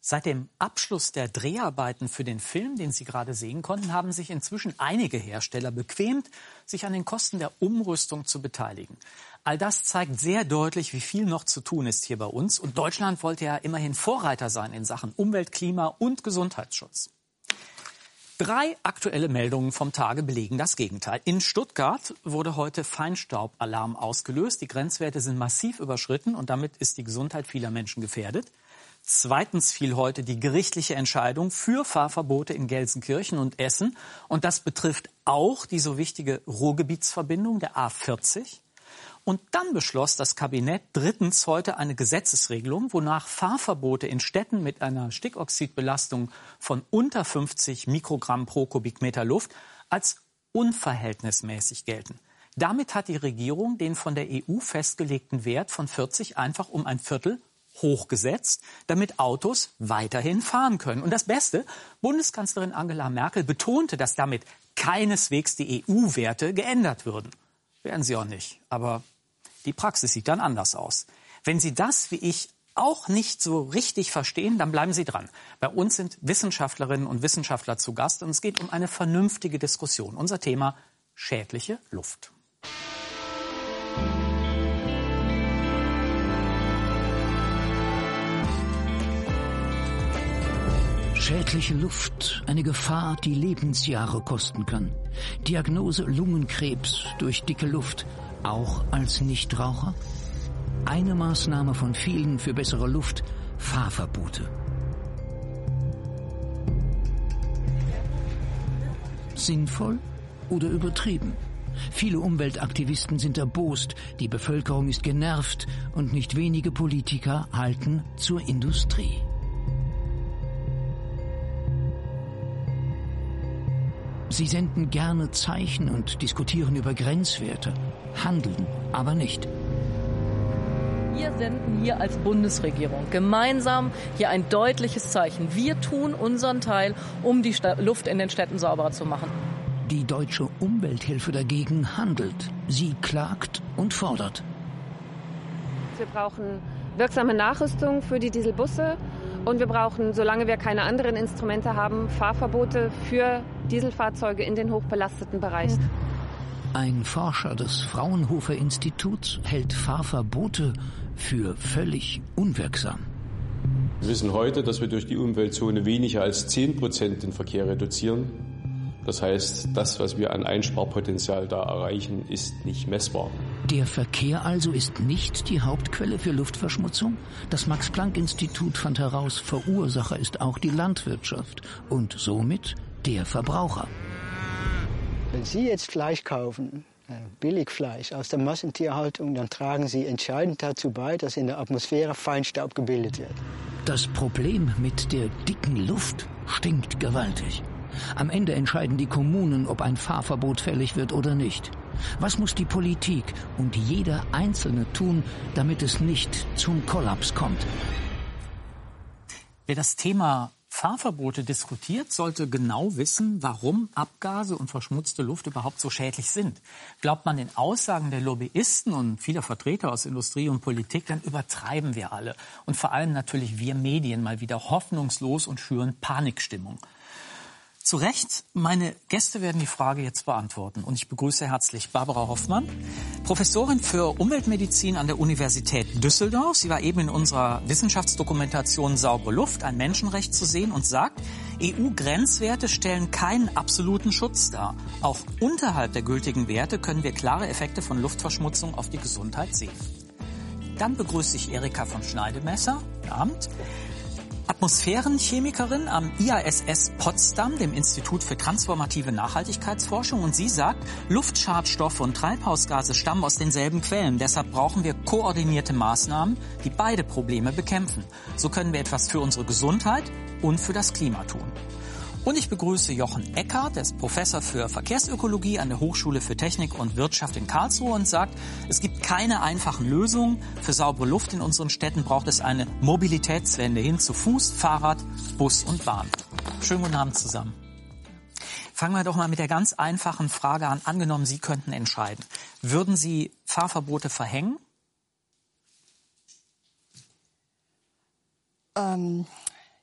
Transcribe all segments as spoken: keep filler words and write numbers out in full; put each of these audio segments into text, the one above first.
Seit dem Abschluss der Dreharbeiten für den Film, den Sie gerade sehen konnten, haben sich inzwischen einige Hersteller bequemt, sich an den Kosten der Umrüstung zu beteiligen. All das zeigt sehr deutlich, wie viel noch zu tun ist hier bei uns. Und Deutschland wollte ja immerhin Vorreiter sein in Sachen Umwelt, Klima und Gesundheitsschutz. Drei aktuelle Meldungen vom Tage belegen das Gegenteil. In Stuttgart wurde heute Feinstaubalarm ausgelöst. Die Grenzwerte sind massiv überschritten und damit ist die Gesundheit vieler Menschen gefährdet. Zweitens fiel heute die gerichtliche Entscheidung für Fahrverbote in Gelsenkirchen und Essen. Und das betrifft auch die so wichtige Ruhrgebietsverbindung, der A vierzig. Und dann beschloss das Kabinett drittens heute eine Gesetzesregelung, wonach Fahrverbote in Städten mit einer Stickoxidbelastung von unter fünfzig Mikrogramm pro Kubikmeter Luft als unverhältnismäßig gelten. Damit hat die Regierung den von der E U festgelegten Wert von vierzig einfach um ein Viertel hochgesetzt, damit Autos weiterhin fahren können. Und das Beste, Bundeskanzlerin Angela Merkel betonte, dass damit keineswegs die E U-Werte geändert würden. Werden sie auch nicht, aber die Praxis sieht dann anders aus. Wenn Sie das, wie ich, auch nicht so richtig verstehen, dann bleiben Sie dran. Bei uns sind Wissenschaftlerinnen und Wissenschaftler zu Gast und es geht um eine vernünftige Diskussion. Unser Thema: schädliche Luft. Schädliche Luft, eine Gefahr, die Lebensjahre kosten kann. Diagnose Lungenkrebs durch dicke Luft, auch als Nichtraucher? Eine Maßnahme von vielen für bessere Luft: Fahrverbote. Sinnvoll oder übertrieben? Viele Umweltaktivisten sind erbost, die Bevölkerung ist genervt und nicht wenige Politiker halten zur Industrie. Sie senden gerne Zeichen und diskutieren über Grenzwerte, handeln aber nicht. Wir senden hier als Bundesregierung gemeinsam hier ein deutliches Zeichen. Wir tun unseren Teil, um die Luft in den Städten sauberer zu machen. Die Deutsche Umwelthilfe dagegen handelt. Sie klagt und fordert. Wir brauchen wirksame Nachrüstung für die Dieselbusse. Und wir brauchen, solange wir keine anderen Instrumente haben, Fahrverbote für Dieselfahrzeuge in den hochbelasteten Bereichen. Ein Forscher des Fraunhofer Instituts hält Fahrverbote für völlig unwirksam. Wir wissen heute, dass wir durch die Umweltzone weniger als zehn Prozent den Verkehr reduzieren. Das heißt, das, was wir an Einsparpotenzial da erreichen, ist nicht messbar. Der Verkehr also ist nicht die Hauptquelle für Luftverschmutzung? Das Max-Planck-Institut fand heraus, Verursacher ist auch die Landwirtschaft und somit der Verbraucher. Wenn Sie jetzt Fleisch kaufen, Billigfleisch aus der Massentierhaltung, dann tragen Sie entscheidend dazu bei, dass in der Atmosphäre Feinstaub gebildet wird. Das Problem mit der dicken Luft stinkt gewaltig. Am Ende entscheiden die Kommunen, ob ein Fahrverbot fällig wird oder nicht. Was muss die Politik und jeder Einzelne tun, damit es nicht zum Kollaps kommt? Wer das Thema Fahrverbote diskutiert, sollte genau wissen, warum Abgase und verschmutzte Luft überhaupt so schädlich sind. Glaubt man den Aussagen der Lobbyisten und vieler Vertreter aus Industrie und Politik, dann übertreiben wir alle. Und vor allem natürlich wir Medien mal wieder hoffnungslos und schüren Panikstimmung. Zu Recht, meine Gäste werden die Frage jetzt beantworten. Und ich begrüße herzlich Barbara Hoffmann, Professorin für Umweltmedizin an der Universität Düsseldorf. Sie war eben in unserer Wissenschaftsdokumentation Saubere Luft, ein Menschenrecht zu sehen und sagt, E U-Grenzwerte stellen keinen absoluten Schutz dar. Auch unterhalb der gültigen Werte können wir klare Effekte von Luftverschmutzung auf die Gesundheit sehen. Dann begrüße ich Erika von Schneidemesser. Guten Abend. Atmosphärenchemikerin am I A S S Potsdam, dem Institut für transformative Nachhaltigkeitsforschung. Und sie sagt, Luftschadstoffe und Treibhausgase stammen aus denselben Quellen. Deshalb brauchen wir koordinierte Maßnahmen, die beide Probleme bekämpfen. So können wir etwas für unsere Gesundheit und für das Klima tun. Und ich begrüße Jochen Eckert, der ist Professor für Verkehrsökologie an der Hochschule für Technik und Wirtschaft in Karlsruhe und sagt, es gibt keine einfachen Lösungen. Für saubere Luft in unseren Städten braucht es eine Mobilitätswende hin zu Fuß, Fahrrad, Bus und Bahn. Schönen guten Abend zusammen. Fangen wir doch mal mit der ganz einfachen Frage an. Angenommen, Sie könnten entscheiden. Würden Sie Fahrverbote verhängen? Ähm...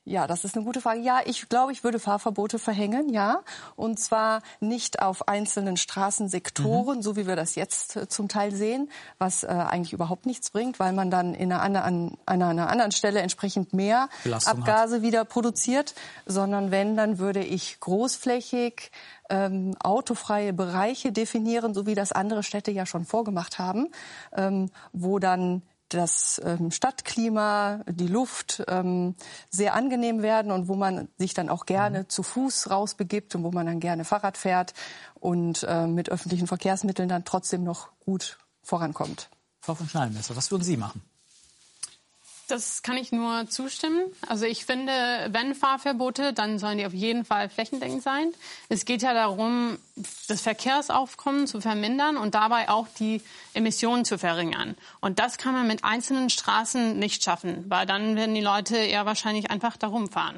Ja, das ist eine gute Frage. Ja, ich glaube, ich würde Fahrverbote verhängen, ja. Und zwar nicht auf einzelnen Straßensektoren, mhm. so wie wir das jetzt äh, zum Teil sehen, was äh, eigentlich überhaupt nichts bringt, weil man dann in einer, an, an einer anderen Stelle entsprechend mehr Belastung Abgase hat. wieder produziert. Sondern wenn, dann würde ich großflächig ähm, autofreie Bereiche definieren, so wie das andere Städte ja schon vorgemacht haben, ähm, wo dann das ähm, Stadtklima, die Luft ähm, sehr angenehm werden und wo man sich dann auch gerne mhm. zu Fuß rausbegibt und wo man dann gerne Fahrrad fährt und äh, mit öffentlichen Verkehrsmitteln dann trotzdem noch gut vorankommt. Frau von Schneidenmesser, was würden Sie machen? Das kann ich nur zustimmen. Also ich finde, wenn Fahrverbote, dann sollen die auf jeden Fall flächendeckend sein. Es geht ja darum, das Verkehrsaufkommen zu vermindern und dabei auch die Emissionen zu verringern. Und das kann man mit einzelnen Straßen nicht schaffen, weil dann werden die Leute eher wahrscheinlich einfach darum fahren.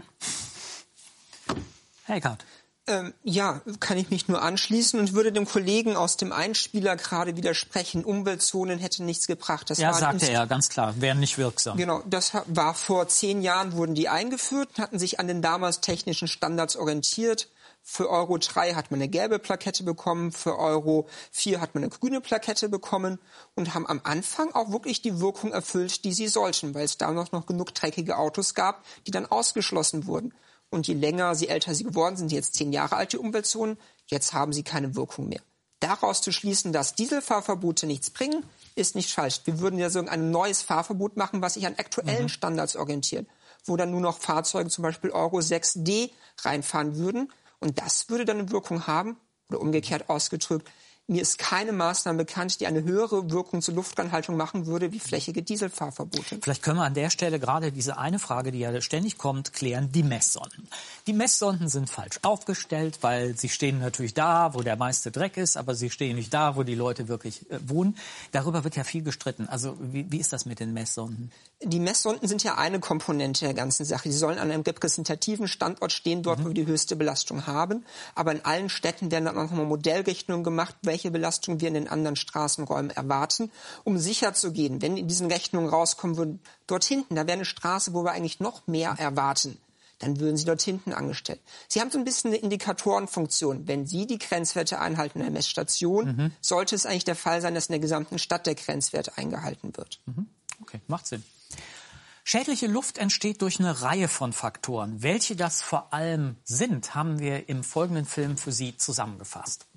Herr Eckhardt. Ähm, ja, kann ich mich nur anschließen und würde dem Kollegen aus dem Einspieler gerade widersprechen. Umweltzonen hätten nichts gebracht. Das ja, war sagte er, ganz klar, wären nicht wirksam. Genau, das war vor zehn Jahren, wurden die eingeführt, hatten sich an den damals technischen Standards orientiert. Für Euro drei hat man eine gelbe Plakette bekommen, für Euro vier hat man eine grüne Plakette bekommen und haben am Anfang auch wirklich die Wirkung erfüllt, die sie sollten, weil es da noch, noch genug dreckige Autos gab, die dann ausgeschlossen wurden. Und je länger, je älter sie geworden sind, jetzt zehn Jahre alt, die Umweltzonen, jetzt haben sie keine Wirkung mehr. Daraus zu schließen, dass Dieselfahrverbote nichts bringen, ist nicht falsch. Wir würden ja so ein neues Fahrverbot machen, was sich an aktuellen mhm. Standards orientiert, wo dann nur noch Fahrzeuge, zum Beispiel Euro sechs D, reinfahren würden. Und das würde dann eine Wirkung haben, oder umgekehrt ausgedrückt, mir ist keine Maßnahme bekannt, die eine höhere Wirkung zur Luftreinhaltung machen würde, wie flächige Dieselfahrverbote. Vielleicht können wir an der Stelle gerade diese eine Frage, die ja ständig kommt, klären, die Messsonden. Die Messsonden sind falsch aufgestellt, weil sie stehen natürlich da, wo der meiste Dreck ist, aber sie stehen nicht da, wo die Leute wirklich äh, wohnen. Darüber wird ja viel gestritten. Also wie, wie ist das mit den Messsonden? Die Messsonden sind ja eine Komponente der ganzen Sache. Sie sollen an einem repräsentativen Standort stehen, dort, mhm. wo wir die höchste Belastung haben. Aber in allen Städten werden dann auch nochmal Modellrechnungen gemacht, welche Belastung wir in den anderen Straßenräumen erwarten, um sicher zu gehen, wenn in diesen Rechnungen rauskommen würden, dort hinten, da wäre eine Straße, wo wir eigentlich noch mehr erwarten, dann würden sie dort hinten angestellt. Sie haben so ein bisschen eine Indikatorenfunktion. Wenn Sie die Grenzwerte einhalten in der Messstation, mhm. sollte es eigentlich der Fall sein, dass in der gesamten Stadt der Grenzwert eingehalten wird. Mhm. Okay, macht Sinn. Schädliche Luft entsteht durch eine Reihe von Faktoren. Welche das vor allem sind, haben wir im folgenden Film für Sie zusammengefasst.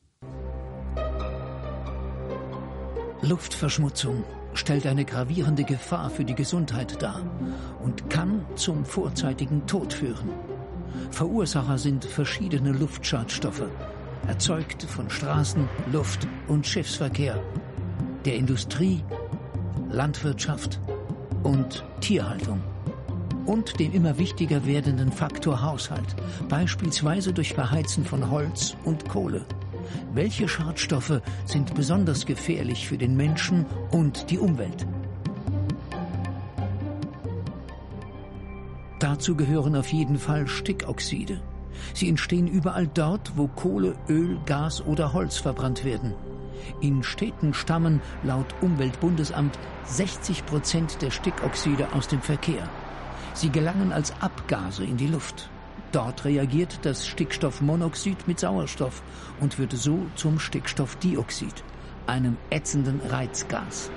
Luftverschmutzung stellt eine gravierende Gefahr für die Gesundheit dar und kann zum vorzeitigen Tod führen. Verursacher sind verschiedene Luftschadstoffe, erzeugt von Straßen, Luft- und Schiffsverkehr, der Industrie, Landwirtschaft und Tierhaltung. Und dem immer wichtiger werdenden Faktor Haushalt, beispielsweise durch Verheizen von Holz und Kohle. Welche Schadstoffe sind besonders gefährlich für den Menschen und die Umwelt? Dazu gehören auf jeden Fall Stickoxide. Sie entstehen überall dort, wo Kohle, Öl, Gas oder Holz verbrannt werden. In Städten stammen laut Umweltbundesamt sechzig Prozent der Stickoxide aus dem Verkehr. Sie gelangen als Abgase in die Luft. Dort reagiert das Stickstoffmonoxid mit Sauerstoff und wird so zum Stickstoffdioxid, einem ätzenden Reizgas.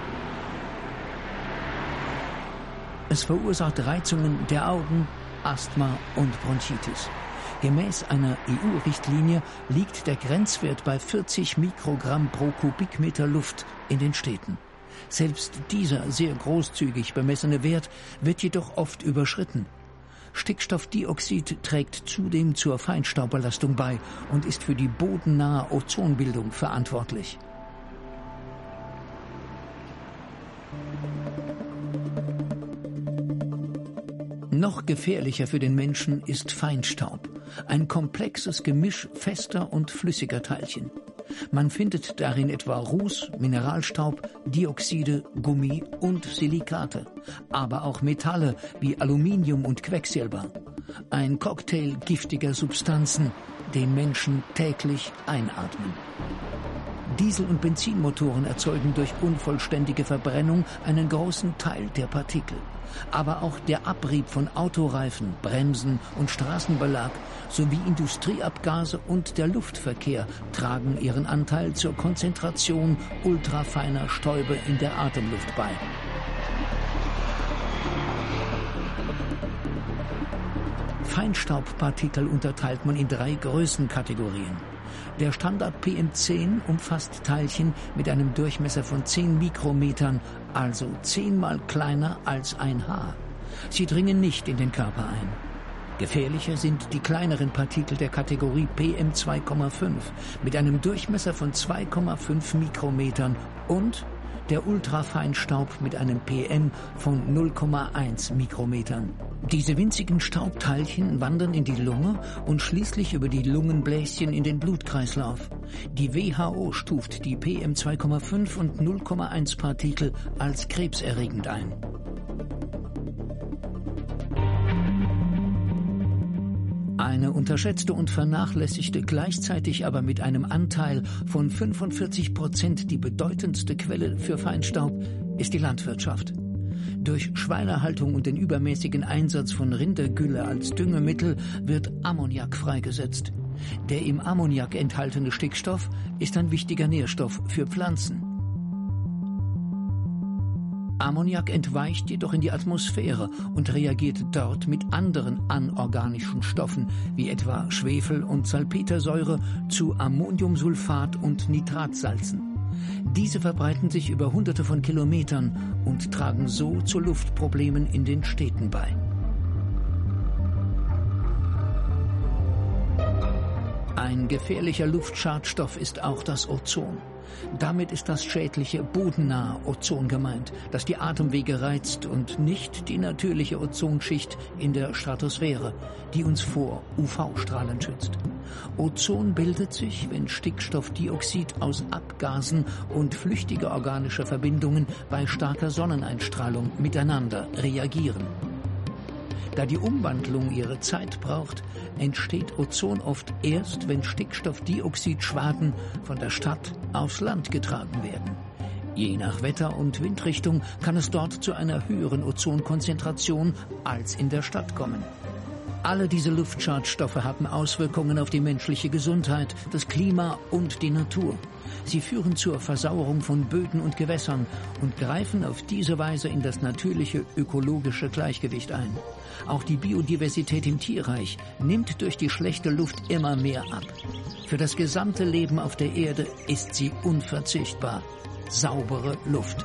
Es verursacht Reizungen der Augen, Asthma und Bronchitis. Gemäß einer E U-Richtlinie liegt der Grenzwert bei vierzig Mikrogramm pro Kubikmeter Luft in den Städten. Selbst dieser sehr großzügig bemessene Wert wird jedoch oft überschritten. Stickstoffdioxid trägt zudem zur Feinstaubbelastung bei und ist für die bodennahe Ozonbildung verantwortlich. Noch gefährlicher für den Menschen ist Feinstaub, ein komplexes Gemisch fester und flüssiger Teilchen. Man findet darin etwa Ruß, Mineralstaub, Dioxide, Gummi und Silikate, aber auch Metalle wie Aluminium und Quecksilber. Ein Cocktail giftiger Substanzen, den Menschen täglich einatmen. Diesel- und Benzinmotoren erzeugen durch unvollständige Verbrennung einen großen Teil der Partikel. Aber auch der Abrieb von Autoreifen, Bremsen und Straßenbelag sowie Industrieabgase und der Luftverkehr tragen ihren Anteil zur Konzentration ultrafeiner Stäube in der Atemluft bei. Feinstaubpartikel unterteilt man in drei Größenkategorien. Der Standard P M zehn umfasst Teilchen mit einem Durchmesser von zehn Mikrometern, also zehnmal kleiner als ein Haar. Sie dringen nicht in den Körper ein. Gefährlicher sind die kleineren Partikel der Kategorie P M zwei Komma fünf mit einem Durchmesser von zwei Komma fünf Mikrometern und der Ultrafeinstaub mit einem P M von null Komma eins Mikrometern. Diese winzigen Staubteilchen wandern in die Lunge und schließlich über die Lungenbläschen in den Blutkreislauf. Die W H O stuft die P M zwei Komma fünf und null Komma eins Partikel als krebserregend ein. Eine unterschätzte und vernachlässigte, gleichzeitig aber mit einem Anteil von fünfundvierzig Prozent die bedeutendste Quelle für Feinstaub ist die Landwirtschaft. Durch Schweinehaltung und den übermäßigen Einsatz von Rindergülle als Düngemittel wird Ammoniak freigesetzt. Der im Ammoniak enthaltene Stickstoff ist ein wichtiger Nährstoff für Pflanzen. Ammoniak entweicht jedoch in die Atmosphäre und reagiert dort mit anderen anorganischen Stoffen, wie etwa Schwefel- und Salpetersäure, zu Ammoniumsulfat und Nitratsalzen. Diese verbreiten sich über Hunderte von Kilometern und tragen so zu Luftproblemen in den Städten bei. Ein gefährlicher Luftschadstoff ist auch das Ozon. Damit ist das schädliche bodennahe Ozon gemeint, das die Atemwege reizt und nicht die natürliche Ozonschicht in der Stratosphäre, die uns vor U V-Strahlen schützt. Ozon bildet sich, wenn Stickstoffdioxid aus Abgasen und flüchtige organische Verbindungen bei starker Sonneneinstrahlung miteinander reagieren. Da die Umwandlung ihre Zeit braucht, entsteht Ozon oft erst, wenn Stickstoffdioxidschwaden von der Stadt aufs Land getragen werden. Je nach Wetter und Windrichtung kann es dort zu einer höheren Ozonkonzentration als in der Stadt kommen. Alle diese Luftschadstoffe haben Auswirkungen auf die menschliche Gesundheit, das Klima und die Natur. Sie führen zur Versauerung von Böden und Gewässern und greifen auf diese Weise in das natürliche ökologische Gleichgewicht ein. Auch die Biodiversität im Tierreich nimmt durch die schlechte Luft immer mehr ab. Für das gesamte Leben auf der Erde ist sie unverzichtbar. Saubere Luft.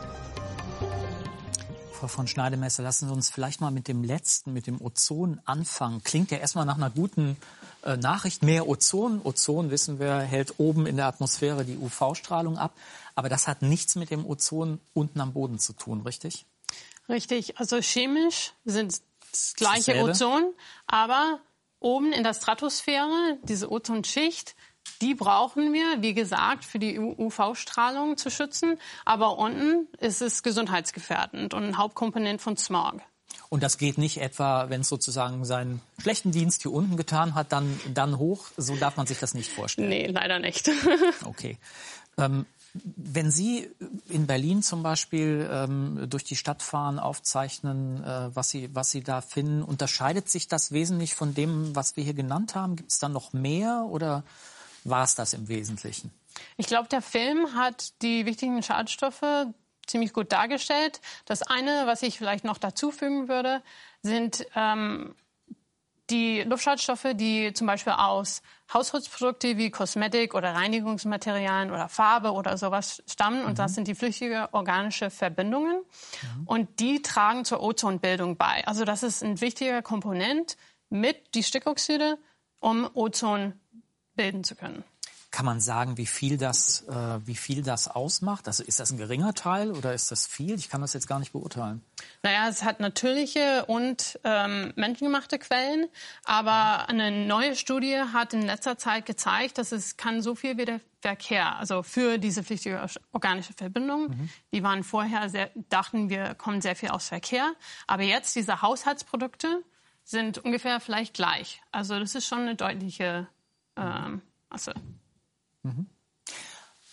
Frau von Schneidemesser, lassen Sie uns vielleicht mal mit dem letzten, mit dem Ozon anfangen. Klingt ja erstmal nach einer guten äh, Nachricht. Mehr Ozon. Ozon, wissen wir, hält oben in der Atmosphäre die U V-Strahlung ab. Aber das hat nichts mit dem Ozon unten am Boden zu tun, richtig? Richtig. Also chemisch sind das gleiche Dasselbe. Ozon, aber oben in der Stratosphäre, diese Ozonschicht, die brauchen wir, wie gesagt, für die U V-Strahlung zu schützen. Aber unten ist es gesundheitsgefährdend und ein Hauptkomponent von Smog. Und das geht nicht etwa, wenn es sozusagen seinen schlechten Dienst hier unten getan hat, dann, dann hoch? So darf man sich das nicht vorstellen. Nee, leider nicht. Okay. Ähm, wenn Sie in Berlin zum Beispiel ähm, durch die Stadt fahren, aufzeichnen, äh, was Sie, was Sie da finden, unterscheidet sich das wesentlich von dem, was wir hier genannt haben? Gibt es da noch mehr oder war es das im Wesentlichen? Ich glaube, der Film hat die wichtigen Schadstoffe ziemlich gut dargestellt. Das eine, was ich vielleicht noch dazufügen würde, sind ähm, die Luftschadstoffe, die zum Beispiel aus Haushaltsprodukten wie Kosmetik oder Reinigungsmaterialien oder Farbe oder sowas stammen. Und mhm. das sind die flüchtige organische Verbindungen. Mhm. Und die tragen zur Ozonbildung bei. Also das ist ein wichtiger Komponent mit die Stickoxide, um Ozon bilden zu können. Kann man sagen, wie viel das, äh, wie viel das ausmacht? Also ist das ein geringer Teil oder ist das viel? Ich kann das jetzt gar nicht beurteilen. Naja, es hat natürliche und ähm, menschengemachte Quellen. Aber eine neue Studie hat in letzter Zeit gezeigt, dass es kann so viel wie der Verkehr, also für diese flüchtige organische Verbindung. Mhm. Die waren vorher, sehr, dachten wir, kommen sehr viel aus Verkehr. Aber jetzt diese Haushaltsprodukte sind ungefähr vielleicht gleich. Also das ist schon eine deutliche ähm, Masse. Mhm.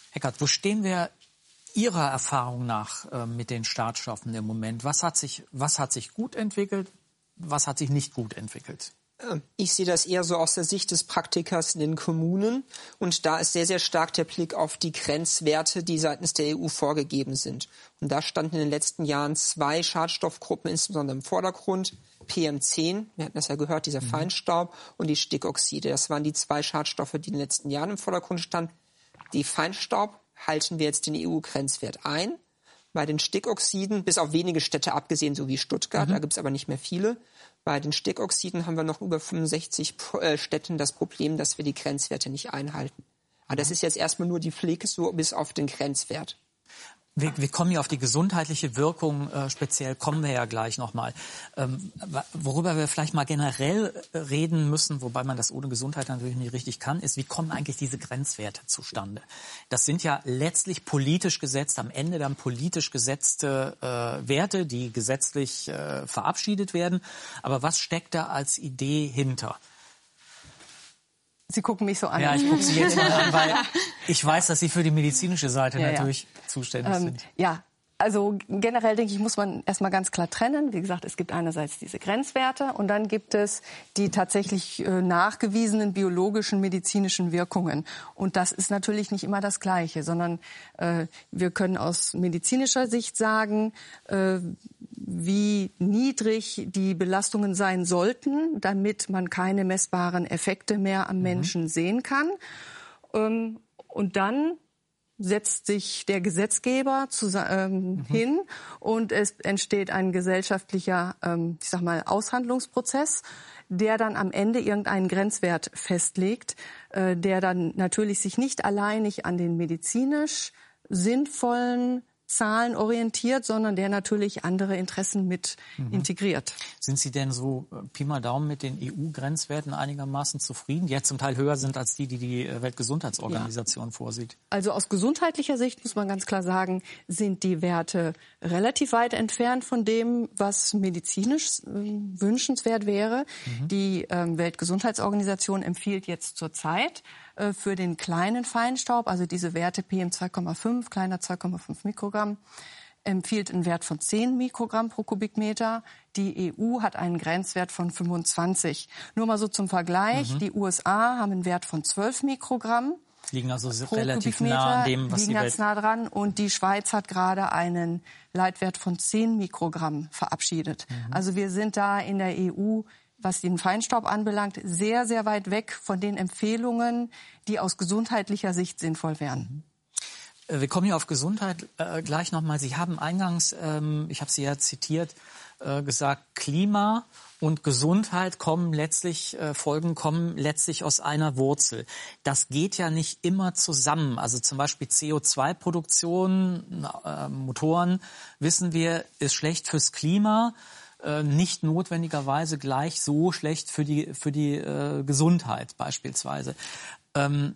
Eckart, wo stehen wir Ihrer Erfahrung nach äh, mit den Startstoffen im Moment? Was hat sich, was hat sich gut entwickelt? Was hat sich nicht gut entwickelt? Ich sehe das eher so aus der Sicht des Praktikers in den Kommunen. Und da ist sehr, sehr stark der Blick auf die Grenzwerte, die seitens der E U vorgegeben sind. Und da standen in den letzten Jahren zwei Schadstoffgruppen insbesondere im Vordergrund. P M zehn, wir hatten das ja gehört, dieser mhm. Feinstaub, und die Stickoxide. Das waren die zwei Schadstoffe, die in den letzten Jahren im Vordergrund standen. Die Feinstaub halten wir jetzt den E U-Grenzwert ein. Bei den Stickoxiden, bis auf wenige Städte abgesehen, so wie Stuttgart, mhm. da gibt es aber nicht mehr viele. Bei den Stickoxiden haben wir noch über fünfundsechzig Städten das Problem, dass wir die Grenzwerte nicht einhalten. Aber das ist jetzt erstmal nur die Pflege so bis auf den Grenzwert. Wir, wir kommen ja auf die gesundheitliche Wirkung, äh, speziell kommen wir ja gleich nochmal. Ähm, worüber wir vielleicht mal generell reden müssen, wobei man das ohne Gesundheit natürlich nicht richtig kann, ist, wie kommen eigentlich diese Grenzwerte zustande? Das sind ja letztlich politisch gesetzt, am Ende dann politisch gesetzte äh, Werte, die gesetzlich äh, verabschiedet werden. Aber was steckt da als Idee hinter? Sie gucken mich so an. Ja, ich gucke Sie jetzt mal an, weil ich weiß, dass Sie für die medizinische Seite ja, natürlich ja. zuständig ähm, sind. Ja, also generell denke ich, muss man erstmal ganz klar trennen. Wie gesagt, es gibt einerseits diese Grenzwerte und dann gibt es die tatsächlich äh, nachgewiesenen biologischen, medizinischen Wirkungen. Und das ist natürlich nicht immer das Gleiche, sondern äh, wir können aus medizinischer Sicht sagen, äh, wie niedrig die Belastungen sein sollten, damit man keine messbaren Effekte mehr am mhm. Menschen sehen kann. Ähm, und dann setzt sich der Gesetzgeber zu, ähm, mhm. hin und es entsteht ein gesellschaftlicher, ähm, ich sag mal, Aushandlungsprozess, der dann am Ende irgendeinen Grenzwert festlegt, äh, der dann natürlich sich nicht alleinig an den medizinisch sinnvollen Zahlen orientiert, sondern der natürlich andere Interessen mit mhm. integriert. Sind Sie denn so äh, Pi mal Daumen mit den E U-Grenzwerten einigermaßen zufrieden, die jetzt zum Teil höher sind als die, die die Weltgesundheitsorganisation ja. vorsieht? Also aus gesundheitlicher Sicht muss man ganz klar sagen, sind die Werte relativ weit entfernt von dem, was medizinisch äh, wünschenswert wäre. Mhm. Die äh, Weltgesundheitsorganisation empfiehlt jetzt zurzeit äh, für den kleinen Feinstaub, also diese Werte P M zwei Komma fünf, kleiner zwei Komma fünf Mikrogramm, empfiehlt einen Wert von zehn Mikrogramm pro Kubikmeter. Die E U hat einen Grenzwert von fünfundzwanzig. Nur mal so zum Vergleich, mhm. die U S A haben einen Wert von zwölf Mikrogramm. Liegen also relativ nah an dem, was liegen die ganz Welt... nah dran. Und die Schweiz hat gerade einen Leitwert von zehn Mikrogramm verabschiedet. Mhm. Also wir sind da in der E U, was den Feinstaub anbelangt, sehr, sehr weit weg von den Empfehlungen, die aus gesundheitlicher Sicht sinnvoll wären. Wir kommen hier auf Gesundheit äh, gleich nochmal. Sie haben eingangs, ähm, ich habe Sie ja zitiert, äh, gesagt, Klima und Gesundheit kommen letztlich, äh, Folgen kommen letztlich aus einer Wurzel. Das geht ja nicht immer zusammen. Also zum Beispiel C O zwei Produktion, äh, Motoren, wissen wir, ist schlecht fürs Klima, äh, nicht notwendigerweise gleich so schlecht für die, für die äh, Gesundheit beispielsweise. Ähm,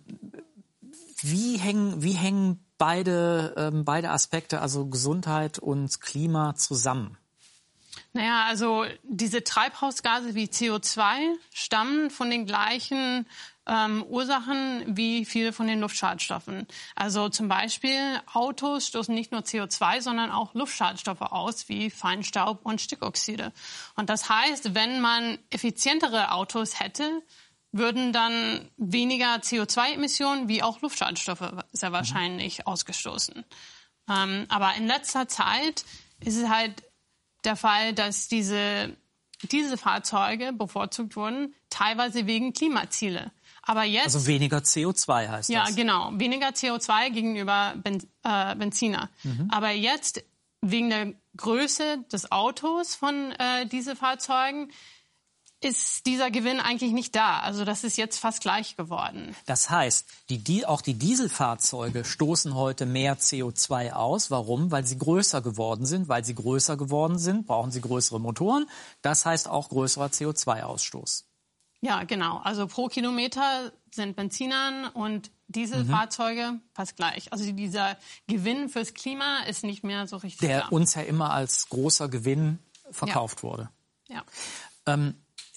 wie hängen, wie hängen beide, ähm, beide Aspekte, also Gesundheit und Klima, zusammen? Naja, also diese Treibhausgase wie C O zwei stammen von den gleichen ähm, Ursachen wie viele von den Luftschadstoffen. Also zum Beispiel Autos stoßen nicht nur C O zwei, sondern auch Luftschadstoffe aus wie Feinstaub und Stickoxide. Und das heißt, wenn man effizientere Autos hätte, würden dann weniger C O zwei Emissionen wie auch Luftschadstoffe sehr wahrscheinlich mhm. ausgestoßen. Ähm, aber in letzter Zeit ist es halt der Fall, dass diese, diese Fahrzeuge bevorzugt wurden, teilweise wegen Klimaziele. Aber jetzt, also weniger C O zwei heißt ja, das? Ja, genau. Weniger C O zwei gegenüber ben, äh, Benziner. Mhm. Aber jetzt, wegen der Größe des Autos von äh, diesen Fahrzeugen, ist dieser Gewinn eigentlich nicht da. Also das ist jetzt fast gleich geworden. Das heißt, die, die, auch die Dieselfahrzeuge stoßen heute mehr C O zwei aus. Warum? Weil sie größer geworden sind. Weil sie größer geworden sind, brauchen sie größere Motoren. Das heißt auch größerer C O zwei Ausstoß. Ja, genau. Also pro Kilometer sind Benzinern und Dieselfahrzeuge mhm. fast gleich. Also dieser Gewinn fürs Klima ist nicht mehr so richtig Der klar. uns ja immer als großer Gewinn verkauft ja. wurde. Ja. Ähm,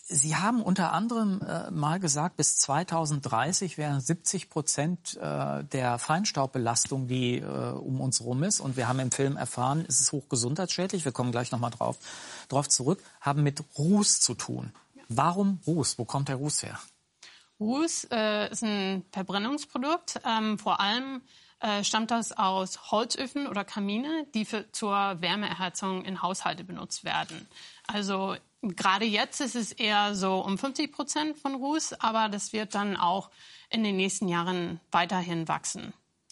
Sie haben unter anderem äh, mal gesagt, bis zweitausenddreißig wären siebzig Prozent äh, der Feinstaubbelastung, die äh, um uns rum ist, und wir haben im Film erfahren, es ist hochgesundheitsschädlich, wir kommen gleich nochmal drauf, drauf zurück, haben mit Ruß zu tun. Ja. Warum Ruß? Wo kommt der Ruß her? Ruß äh, ist ein Verbrennungsprodukt. Ähm, vor allem äh, stammt das aus Holzöfen oder Kamine, die für, zur Wärmeerhitzung in Haushalte benutzt werden. Also gerade jetzt ist es eher so um fünfzig Prozent von Ruß, aber das wird dann auch in den nächsten Jahren weiterhin wachsen.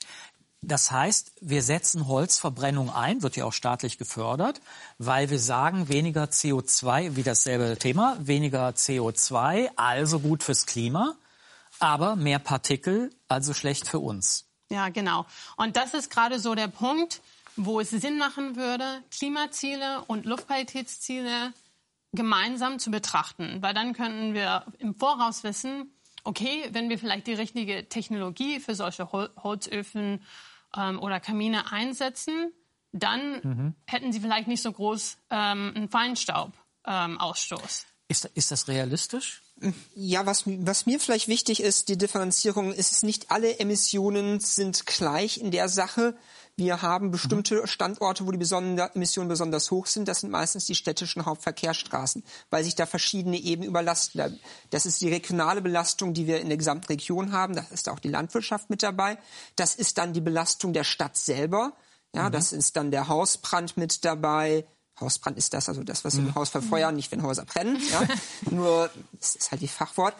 Das heißt, wir setzen Holzverbrennung ein, wird ja auch staatlich gefördert, weil wir sagen, weniger C O zwei, wie dasselbe Thema, weniger C O zwei, also gut fürs Klima, aber mehr Partikel, also schlecht für uns. Ja, genau. Und das ist gerade so der Punkt, wo es Sinn machen würde, Klimaziele und Luftqualitätsziele gemeinsam zu betrachten. Weil dann könnten wir im Voraus wissen, okay, wenn wir vielleicht die richtige Technologie für solche Hol- Holzöfen ähm, oder Kamine einsetzen, dann mhm. hätten sie vielleicht nicht so groß ähm, einen Feinstaubausstoß. Ähm, ist, ist das realistisch? Ja, was, was mir vielleicht wichtig ist, die Differenzierung, ist es nicht alle Emissionen sind gleich in der Sache. Wir haben bestimmte Standorte, wo die besonder, Emissionen besonders hoch sind. Das sind meistens die städtischen Hauptverkehrsstraßen, weil sich da verschiedene Ebenen überlasten. Das ist die regionale Belastung, die wir in der gesamten Region haben. Da ist auch die Landwirtschaft mit dabei. Das ist dann die Belastung der Stadt selber. Ja, mhm. Das ist dann der Hausbrand mit dabei. Hausbrand ist das, also das, was wir im Haus verfeuern, nicht wenn Häuser brennen. Ja. Nur, das ist halt die Fachwort.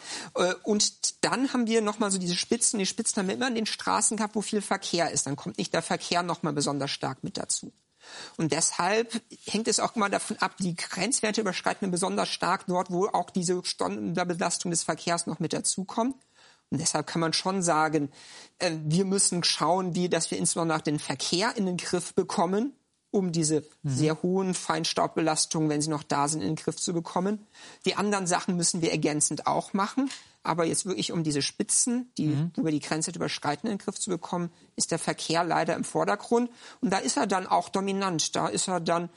Und dann haben wir nochmal so diese Spitzen. Die Spitzen haben wir immer in den Straßen gehabt, wo viel Verkehr ist. Dann kommt nicht der Verkehr nochmal besonders stark mit dazu. Und deshalb hängt es auch immer davon ab, die Grenzwerte überschreiten wir besonders stark dort, wo auch diese Belastung des Verkehrs noch mit dazukommt. Und deshalb kann man schon sagen, wir müssen schauen, wie, dass wir insbesondere den Verkehr in den Griff bekommen, um diese mhm. sehr hohen Feinstaubbelastungen, wenn sie noch da sind, in den Griff zu bekommen. Die anderen Sachen müssen wir ergänzend auch machen. Aber jetzt wirklich um diese Spitzen, die mhm. über die Grenze überschreiten, in den Griff zu bekommen, ist der Verkehr leider im Vordergrund. Und da ist er dann auch dominant. Da ist er dann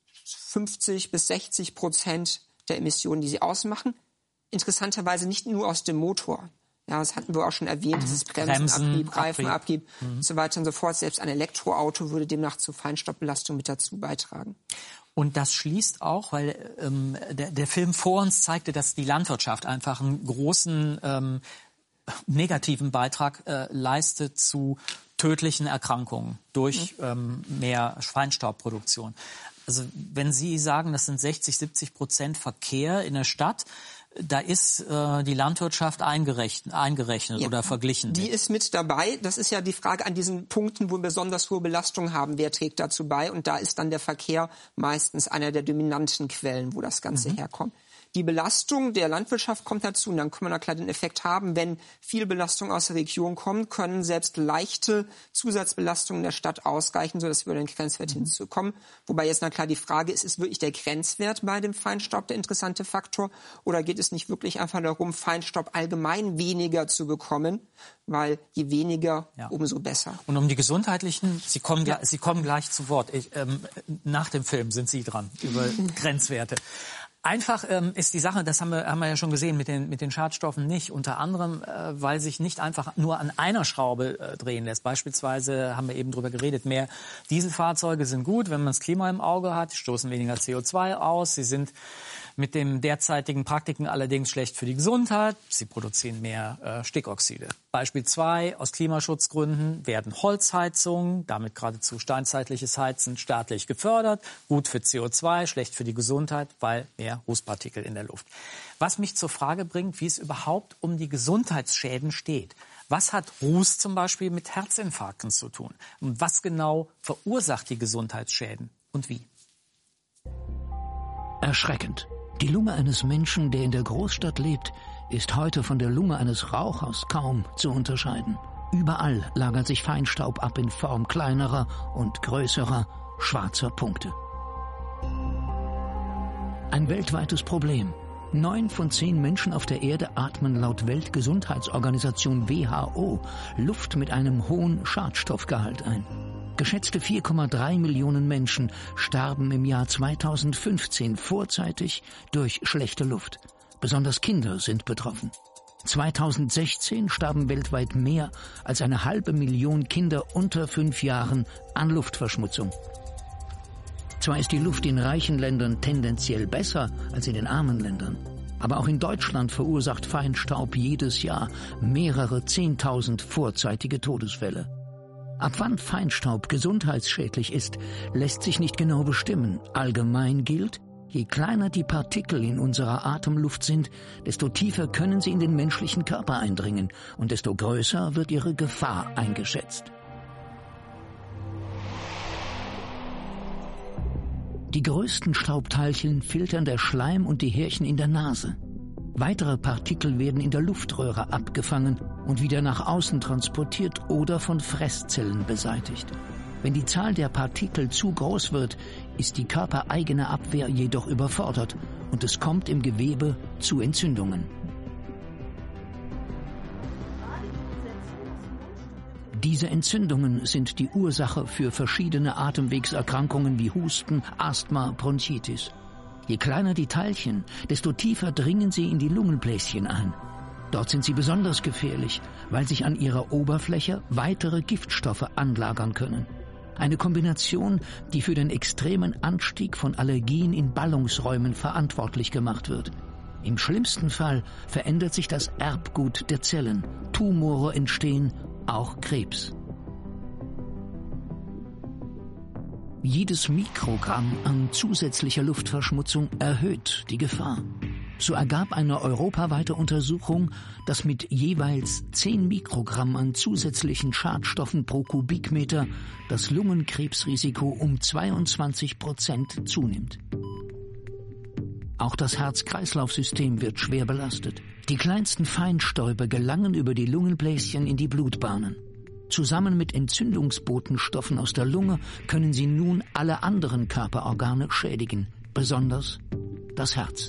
fünfzig bis sechzig Prozent der Emissionen, die sie ausmachen. Interessanterweise nicht nur aus dem Motor. Ja, das hatten wir auch schon erwähnt, mhm. dieses Bremsenabtrieb, Reifenabtrieb mhm. und so weiter und so fort. Selbst ein Elektroauto würde demnach zur Feinstaubbelastung mit dazu beitragen. Und das schließt auch, weil ähm, der, der Film vor uns zeigte, dass die Landwirtschaft einfach einen großen ähm, negativen Beitrag äh, leistet zu tödlichen Erkrankungen durch mhm. ähm, mehr Feinstaubproduktion. Also wenn Sie sagen, das sind sechzig, siebzig Prozent Verkehr in der Stadt, da ist äh, die Landwirtschaft eingerechnet, eingerechnet ja, oder verglichen. Die ist mit dabei. Das ist ja die Frage an diesen Punkten, wo wir besonders hohe Belastung haben. Wer trägt dazu bei? Und da ist dann der Verkehr meistens einer der dominanten Quellen, wo das Ganze mhm. herkommt. Die Belastung der Landwirtschaft kommt dazu. Und dann kann man da klar den Effekt haben, wenn viel Belastung aus der Region kommt, können selbst leichte Zusatzbelastungen der Stadt ausreichen, sodass wir über den Grenzwert mhm. hinzukommen. Wobei jetzt na klar die Frage ist, ist wirklich der Grenzwert bei dem Feinstaub der interessante Faktor? Oder geht es nicht wirklich einfach darum, Feinstaub allgemein weniger zu bekommen? Weil je weniger, ja. umso besser. Und um die gesundheitlichen, Sie kommen, ja. Sie kommen gleich zu Wort. Ich, ähm, nach dem Film sind Sie dran, über Grenzwerte. Einfach ähm, ist die Sache, das haben wir, haben wir ja schon gesehen, mit den, mit den Schadstoffen nicht. Unter anderem, äh, weil sich nicht einfach nur an einer Schraube äh, drehen lässt. Beispielsweise haben wir eben drüber geredet, mehr Dieselfahrzeuge sind gut, wenn man das Klima im Auge hat, stoßen weniger C O zwei aus. Sie sind mit den derzeitigen Praktiken allerdings schlecht für die Gesundheit. Sie produzieren mehr äh, Stickoxide. Beispiel zwei, aus Klimaschutzgründen werden Holzheizungen, damit geradezu steinzeitliches Heizen, staatlich gefördert. Gut für C O zwei, schlecht für die Gesundheit, weil mehr Rußpartikel in der Luft. Was mich zur Frage bringt, wie es überhaupt um die Gesundheitsschäden steht. Was hat Ruß zum Beispiel mit Herzinfarkten zu tun? Und was genau verursacht die Gesundheitsschäden und wie? Erschreckend. Die Lunge eines Menschen, der in der Großstadt lebt, ist heute von der Lunge eines Rauchers kaum zu unterscheiden. Überall lagert sich Feinstaub ab in Form kleinerer und größerer schwarzer Punkte. Ein weltweites Problem. Neun von zehn Menschen auf der Erde atmen laut Weltgesundheitsorganisation W H O Luft mit einem hohen Schadstoffgehalt ein. Geschätzte vier Komma drei Millionen Menschen starben im Jahr zweitausendfünfzehn vorzeitig durch schlechte Luft. Besonders Kinder sind betroffen. zweitausendsechzehn starben weltweit mehr als eine halbe Million Kinder unter fünf Jahren an Luftverschmutzung. Zwar ist die Luft in reichen Ländern tendenziell besser als in den armen Ländern, aber auch in Deutschland verursacht Feinstaub jedes Jahr mehrere Zehntausend vorzeitige Todesfälle. Ab wann Feinstaub gesundheitsschädlich ist, lässt sich nicht genau bestimmen. Allgemein gilt, je kleiner die Partikel in unserer Atemluft sind, desto tiefer können sie in den menschlichen Körper eindringen und desto größer wird ihre Gefahr eingeschätzt. Die größten Staubteilchen filtern der Schleim und die Härchen in der Nase. Weitere Partikel werden in der Luftröhre abgefangen und wieder nach außen transportiert oder von Fresszellen beseitigt. Wenn die Zahl der Partikel zu groß wird, ist die körpereigene Abwehr jedoch überfordert und es kommt im Gewebe zu Entzündungen. Diese Entzündungen sind die Ursache für verschiedene Atemwegserkrankungen wie Husten, Asthma, Bronchitis. Je kleiner die Teilchen, desto tiefer dringen sie in die Lungenbläschen ein. Dort sind sie besonders gefährlich, weil sich an ihrer Oberfläche weitere Giftstoffe anlagern können. Eine Kombination, die für den extremen Anstieg von Allergien in Ballungsräumen verantwortlich gemacht wird. Im schlimmsten Fall verändert sich das Erbgut der Zellen. Tumore entstehen, auch Krebs. Jedes Mikrogramm an zusätzlicher Luftverschmutzung erhöht die Gefahr. So ergab eine europaweite Untersuchung, dass mit jeweils zehn Mikrogramm an zusätzlichen Schadstoffen pro Kubikmeter das Lungenkrebsrisiko um zweiundzwanzig Prozent zunimmt. Auch das Herz-Kreislauf-System wird schwer belastet. Die kleinsten Feinstäube gelangen über die Lungenbläschen in die Blutbahnen. Zusammen mit Entzündungsbotenstoffen aus der Lunge können sie nun alle anderen Körperorgane schädigen, besonders das Herz.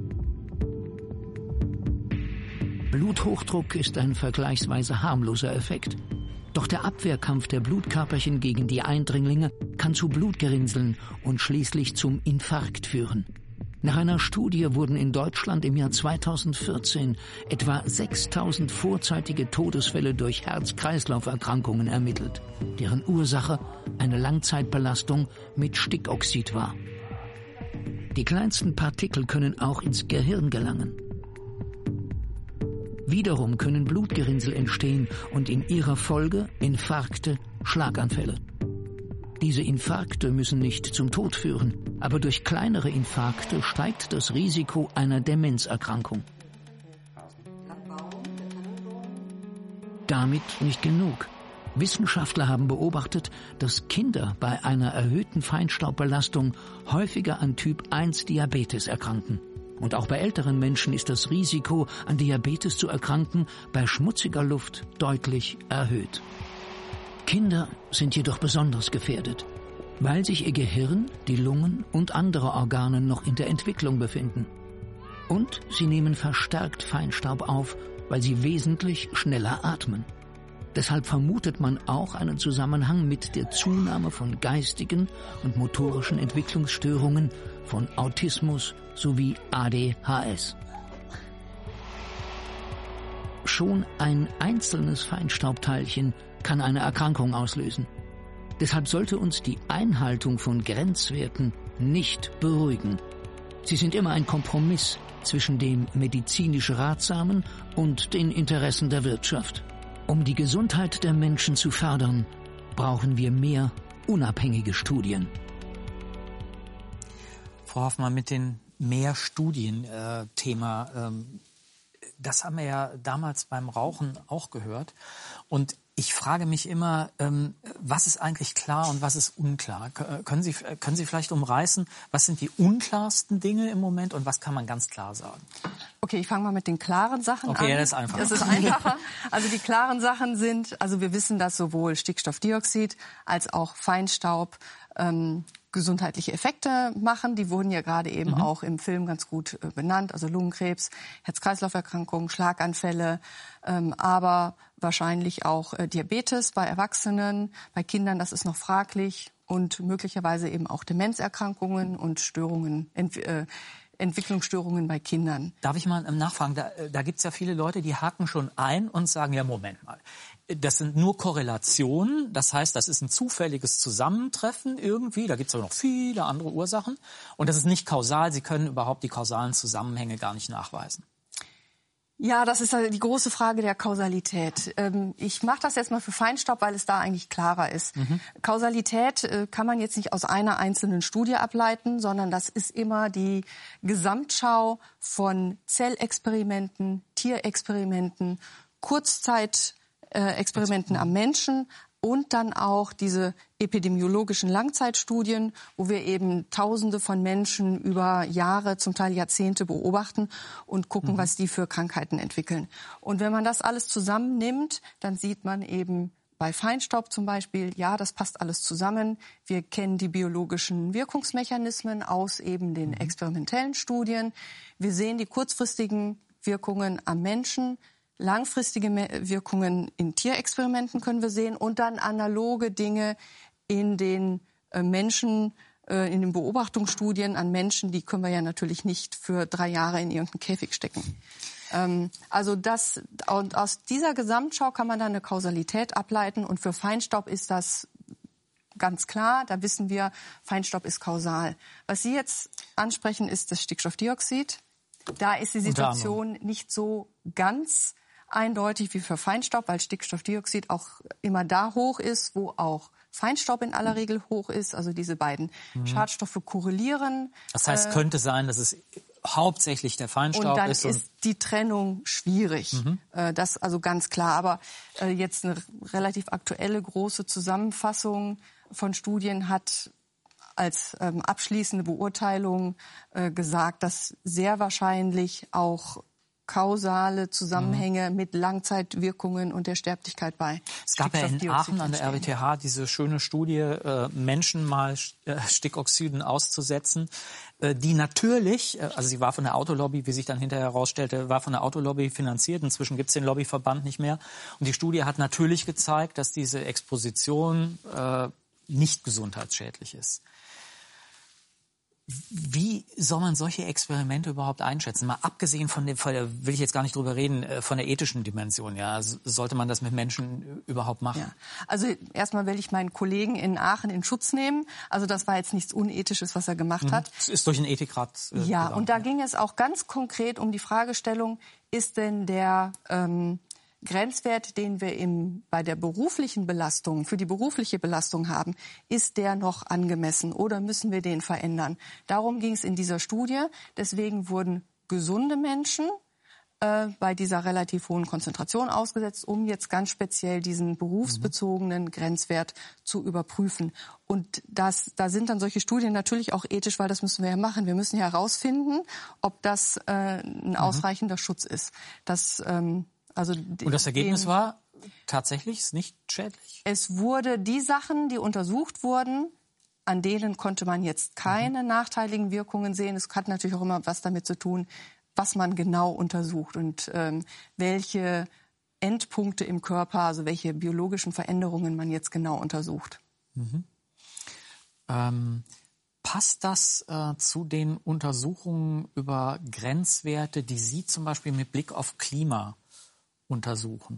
Bluthochdruck ist ein vergleichsweise harmloser Effekt. Doch der Abwehrkampf der Blutkörperchen gegen die Eindringlinge kann zu Blutgerinnseln und schließlich zum Infarkt führen. Nach einer Studie wurden in Deutschland im Jahr zweitausendvierzehn etwa sechstausend vorzeitige Todesfälle durch Herz-Kreislauf-Erkrankungen ermittelt, deren Ursache eine Langzeitbelastung mit Stickoxid war. Die kleinsten Partikel können auch ins Gehirn gelangen. Wiederum können Blutgerinnsel entstehen und in ihrer Folge Infarkte, Schlaganfälle. Diese Infarkte müssen nicht zum Tod führen, aber durch kleinere Infarkte steigt das Risiko einer Demenzerkrankung. Damit nicht genug. Wissenschaftler haben beobachtet, dass Kinder bei einer erhöhten Feinstaubbelastung häufiger an Typ eins Diabetes erkranken. Und auch bei älteren Menschen ist das Risiko, an Diabetes zu erkranken, bei schmutziger Luft deutlich erhöht. Kinder sind jedoch besonders gefährdet, weil sich ihr Gehirn, die Lungen und andere Organe noch in der Entwicklung befinden. Und sie nehmen verstärkt Feinstaub auf, weil sie wesentlich schneller atmen. Deshalb vermutet man auch einen Zusammenhang mit der Zunahme von geistigen und motorischen Entwicklungsstörungen, von Autismus sowie A D H S. Schon ein einzelnes Feinstaubteilchen kann eine Erkrankung auslösen. Deshalb sollte uns die Einhaltung von Grenzwerten nicht beruhigen. Sie sind immer ein Kompromiss zwischen dem medizinisch Ratsamen und den Interessen der Wirtschaft. Um die Gesundheit der Menschen zu fördern, brauchen wir mehr unabhängige Studien. Frau Hoffmann, mit den mehr Studien-Thema, äh, ähm, das haben wir ja damals beim Rauchen auch gehört. Und ich frage mich immer, ähm, was ist eigentlich klar und was ist unklar? K- können Sie, können Sie vielleicht umreißen, was sind die unklarsten Dinge im Moment und was kann man ganz klar sagen? Okay, ich fange mal mit den klaren Sachen okay, an. Okay, das ist einfacher. Das ist einfacher. Also die klaren Sachen sind, also wir wissen, dass sowohl Stickstoffdioxid als auch Feinstaub ähm, gesundheitliche Effekte machen. Die wurden ja gerade eben mhm. auch im Film ganz gut äh, benannt. Also Lungenkrebs, Herz-Kreislauf-Erkrankungen, Schlaganfälle, ähm, aber wahrscheinlich auch äh, Diabetes bei Erwachsenen, bei Kindern, das ist noch fraglich und möglicherweise eben auch Demenzerkrankungen und Störungen ent- äh, Entwicklungsstörungen bei Kindern. Darf ich mal nachfragen? Da, da gibt es ja viele Leute, die haken schon ein und sagen, ja, Moment mal. Das sind nur Korrelationen, das heißt, das ist ein zufälliges Zusammentreffen irgendwie, da gibt es aber noch viele andere Ursachen und das ist nicht kausal, Sie können überhaupt die kausalen Zusammenhänge gar nicht nachweisen. Ja, das ist die große Frage der Kausalität. Ich mache das jetzt mal für Feinstaub, weil es da eigentlich klarer ist. Mhm. Kausalität kann man jetzt nicht aus einer einzelnen Studie ableiten, sondern das ist immer die Gesamtschau von Zellexperimenten, Tierexperimenten, Kurzzeitexperimenten am Menschen und dann auch diese epidemiologischen Langzeitstudien, wo wir eben Tausende von Menschen über Jahre, zum Teil Jahrzehnte beobachten und gucken, mhm. was die für Krankheiten entwickeln. Und wenn man das alles zusammennimmt, dann sieht man eben bei Feinstaub zum Beispiel, ja, das passt alles zusammen. Wir kennen die biologischen Wirkungsmechanismen aus eben den experimentellen Studien. Wir sehen die kurzfristigen Wirkungen am Menschen. Langfristige Wirkungen in Tierexperimenten können wir sehen und dann analoge Dinge in den äh, Menschen, äh, in den Beobachtungsstudien an Menschen, die können wir ja natürlich nicht für drei Jahre in irgendeinen Käfig stecken. Ähm, also das, und aus dieser Gesamtschau kann man dann eine Kausalität ableiten und für Feinstaub ist das ganz klar, da wissen wir, Feinstaub ist kausal. Was Sie jetzt ansprechen, ist das Stickstoffdioxid. Da ist die Situation nicht so ganz eindeutig wie für Feinstaub, weil Stickstoffdioxid auch immer da hoch ist, wo auch Feinstaub in aller Regel hoch ist. Also diese beiden mhm. Schadstoffe korrelieren. Das heißt, äh, könnte sein, dass es hauptsächlich der Feinstaub ist. Und dann ist, ist die Trennung schwierig. Mhm. Äh, das also ganz klar. Aber äh, jetzt eine relativ aktuelle große Zusammenfassung von Studien hat als ähm, abschließende Beurteilung äh, gesagt, dass sehr wahrscheinlich auch kausale Zusammenhänge mhm. mit Langzeitwirkungen und der Sterblichkeit bei Es gab ja in Aachen an der R W T H diese schöne Studie, äh, Menschen mal äh, Stickoxiden auszusetzen, äh, die natürlich, äh, also sie war von der Autolobby, wie sich dann hinterher herausstellte, war von der Autolobby finanziert. Inzwischen gibt es den Lobbyverband nicht mehr. Und die Studie hat natürlich gezeigt, dass diese Exposition äh, nicht gesundheitsschädlich ist. Wie soll man solche Experimente überhaupt einschätzen? Mal abgesehen von dem, von der, will ich jetzt gar nicht drüber reden, von der ethischen Dimension. Ja, sollte man das mit Menschen überhaupt machen? Ja. Also erstmal will ich meinen Kollegen in Aachen in Schutz nehmen. Also das war jetzt nichts Unethisches, was er gemacht mhm. hat. Es ist durch den Ethikrat. Äh, ja, gegangen. Und da ging es auch ganz konkret um die Fragestellung: Ist denn der ähm, Grenzwert, den wir im, bei der beruflichen Belastung, für die berufliche Belastung haben, ist der noch angemessen oder müssen wir den verändern? Darum ging es in dieser Studie. Deswegen wurden gesunde Menschen äh, bei dieser relativ hohen Konzentration ausgesetzt, um jetzt ganz speziell diesen berufsbezogenen Grenzwert zu überprüfen. Und das, da sind dann solche Studien natürlich auch ethisch, weil das müssen wir ja machen. Wir müssen ja herausfinden, ob das äh, ein ausreichender mhm. Schutz ist. Das ähm, Also und das Ergebnis war tatsächlich ist nicht schädlich? Es wurde die Sachen, die untersucht wurden, an denen konnte man jetzt keine mhm. nachteiligen Wirkungen sehen. Es hat natürlich auch immer was damit zu tun, was man genau untersucht und ähm, welche Endpunkte im Körper, also welche biologischen Veränderungen man jetzt genau untersucht. Mhm. Ähm Passt das äh, zu den Untersuchungen über Grenzwerte, die Sie zum Beispiel mit Blick auf Klima untersuchen?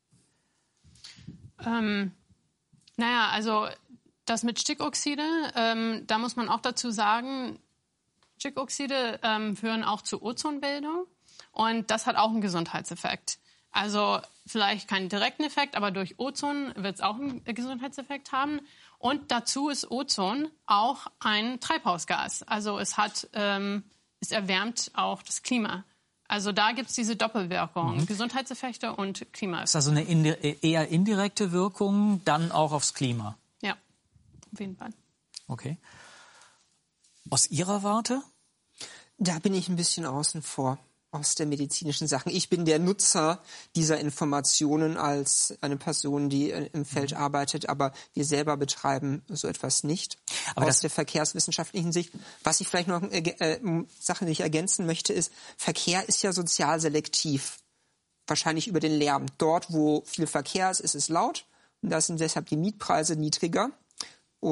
Ähm, naja, also das mit Stickoxide, ähm, da muss man auch dazu sagen, Stickoxide ähm, führen auch zu Ozonbildung und das hat auch einen Gesundheitseffekt. Also vielleicht keinen direkten Effekt, aber durch Ozon wird es auch einen Gesundheitseffekt haben. Und dazu ist Ozon auch ein Treibhausgas. Also es hat, ähm, es erwärmt auch das Klima. Also da gibt es diese Doppelwirkung, mhm. Gesundheitseffekte und Klimaeffekte. Das ist also eine indi- eher indirekte Wirkung, dann auch aufs Klima? Ja, auf jeden Fall. Okay. Aus Ihrer Warte? Da bin ich ein bisschen außen vor aus der medizinischen Sachen. Ich bin der Nutzer dieser Informationen als eine Person, die im Feld mhm. arbeitet, aber wir selber betreiben so etwas nicht. Aber aus der verkehrswissenschaftlichen Sicht. Was ich vielleicht noch äh, äh, Sache, die ich ergänzen möchte, ist, Verkehr ist ja sozial selektiv. Wahrscheinlich über den Lärm. Dort, wo viel Verkehr ist, ist es laut. Und da sind deshalb die Mietpreise niedriger. Und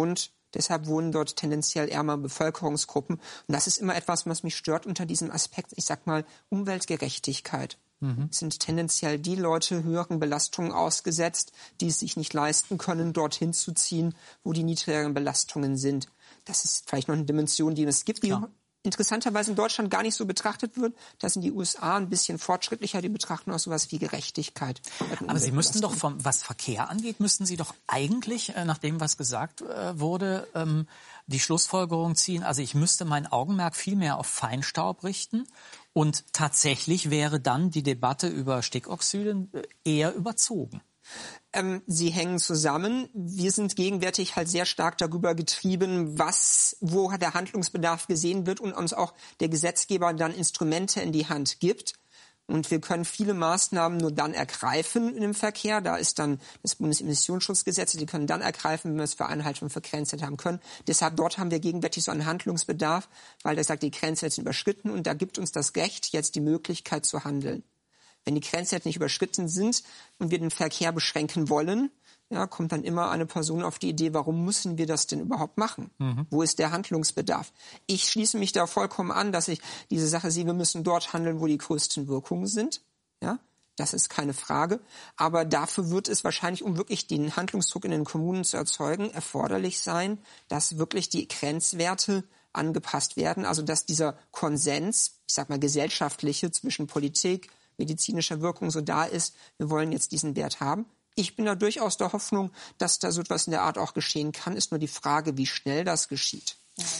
Deshalb wohnen dort tendenziell ärmere Bevölkerungsgruppen. Und das ist immer etwas, was mich stört unter diesem Aspekt, ich sag mal, Umweltgerechtigkeit. Mhm. Sind tendenziell die Leute höheren Belastungen ausgesetzt, die es sich nicht leisten können, dorthin zu ziehen, wo die niedrigeren Belastungen sind. Das ist vielleicht noch eine Dimension, die es gibt, die Klar. interessanterweise in Deutschland gar nicht so betrachtet wird. Da sind die U S A ein bisschen fortschrittlicher, die betrachten auch sowas wie Gerechtigkeit. Aber Sie müssten doch, vom, was Verkehr angeht, müssten Sie doch eigentlich, äh, nach dem, was gesagt äh, wurde, ähm, die Schlussfolgerung ziehen, also ich müsste mein Augenmerk viel mehr auf Feinstaub richten und tatsächlich wäre dann die Debatte über Stickoxide eher überzogen. Ähm, sie hängen zusammen. Wir sind gegenwärtig halt sehr stark darüber getrieben, was, wo der Handlungsbedarf gesehen wird und uns auch der Gesetzgeber dann Instrumente in die Hand gibt. Und wir können viele Maßnahmen nur dann ergreifen im Verkehr. Da ist dann das Bundesemissionsschutzgesetz, die können dann ergreifen, wenn wir es für Einhaltung von Grenzwert haben können. Deshalb dort haben wir gegenwärtig so einen Handlungsbedarf, weil das sagt, die Grenzwerte sind überschritten und da gibt uns das Recht jetzt die Möglichkeit zu handeln. Wenn die Grenzwerte nicht überschritten sind und wir den Verkehr beschränken wollen, ja, kommt dann immer eine Person auf die Idee, warum müssen wir das denn überhaupt machen? Mhm. Wo ist der Handlungsbedarf? Ich schließe mich da vollkommen an, dass ich diese Sache sehe, wir müssen dort handeln, wo die größten Wirkungen sind. Ja, das ist keine Frage. Aber dafür wird es wahrscheinlich, um wirklich den Handlungsdruck in den Kommunen zu erzeugen, erforderlich sein, dass wirklich die Grenzwerte angepasst werden. Also dass dieser Konsens, ich sag mal gesellschaftliche, zwischen Politik, medizinischer Wirkung so da ist, wir wollen jetzt diesen Wert haben. Ich bin da durchaus der Hoffnung, dass da so etwas in der Art auch geschehen kann. Ist nur die Frage, wie schnell das geschieht.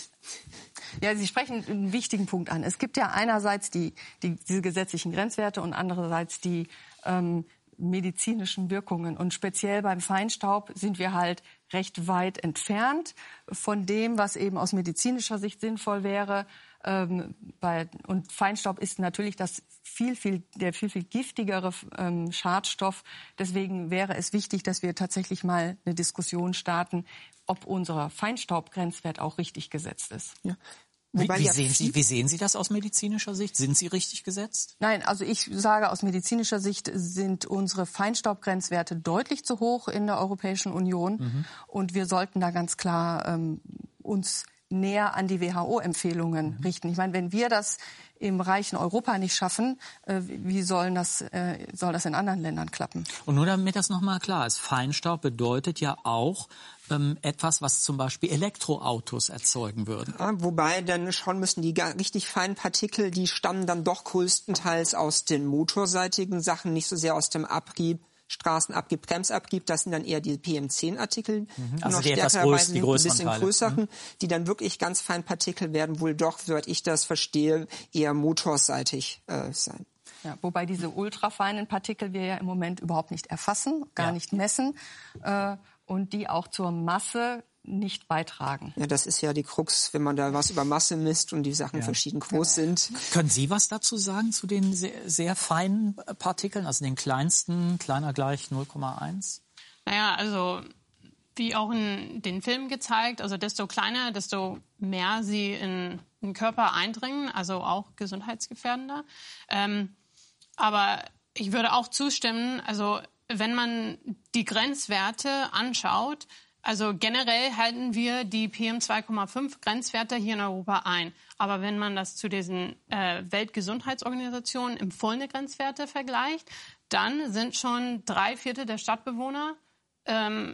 Ja, Sie sprechen einen wichtigen Punkt an. Es gibt ja einerseits die, die, diese gesetzlichen Grenzwerte und andererseits die ähm, medizinischen Wirkungen. Und speziell beim Feinstaub sind wir halt recht weit entfernt von dem, was eben aus medizinischer Sicht sinnvoll wäre. Ähm, bei, und Feinstaub ist natürlich das viel, viel, der viel, viel giftigere ähm, Schadstoff. Deswegen wäre es wichtig, dass wir tatsächlich mal eine Diskussion starten, ob unser Feinstaubgrenzwert auch richtig gesetzt ist. Ja. Wie, wie, sehen Sie, wie sehen Sie das aus medizinischer Sicht? Sind sie richtig gesetzt? Nein, also ich sage, aus medizinischer Sicht sind unsere Feinstaubgrenzwerte deutlich zu hoch in der Europäischen Union. Mhm. Und wir sollten da ganz klar ähm, uns näher an die W H O-Empfehlungen mhm. richten. Ich meine, wenn wir das im reichen Europa nicht schaffen, äh, wie sollen das, äh, soll das in anderen Ländern klappen? Und nur damit das nochmal klar ist, Feinstaub bedeutet ja auch ähm, etwas, was zum Beispiel Elektroautos erzeugen würden. Ja, wobei dann schauen müssen, die richtig feinen Partikel, die stammen dann doch größtenteils aus den motorseitigen Sachen, nicht so sehr aus dem Abrieb. Straßenabgieb, Bremsabgieb, das sind dann eher die P M zehn Artikel, mhm. also noch die etwas größ, die größeren ein bisschen Teile. größeren, mhm. die dann wirklich ganz fein Partikel werden, wohl doch, soweit ich das verstehe, eher motorseitig äh, sein. Ja, wobei diese ultrafeinen Partikel wir ja im Moment überhaupt nicht erfassen, gar ja. nicht messen äh, und die auch zur Masse nicht beitragen. Ja, das ist ja die Krux, wenn man da was über Masse misst und die Sachen ja. verschieden groß ja. sind. Können Sie was dazu sagen zu den sehr, sehr feinen Partikeln, also den kleinsten, kleiner gleich null Komma eins? Naja, also wie auch in den Filmen gezeigt, also desto kleiner, desto mehr sie in den Körper eindringen, also auch gesundheitsgefährdender. Ähm, aber ich würde auch zustimmen, also wenn man die Grenzwerte anschaut, also generell halten wir die P M zwei Komma fünf Grenzwerte hier in Europa ein. Aber wenn man das zu diesen äh, Weltgesundheitsorganisationen empfohlene Grenzwerte vergleicht, dann sind schon drei Viertel der Stadtbewohner ähm,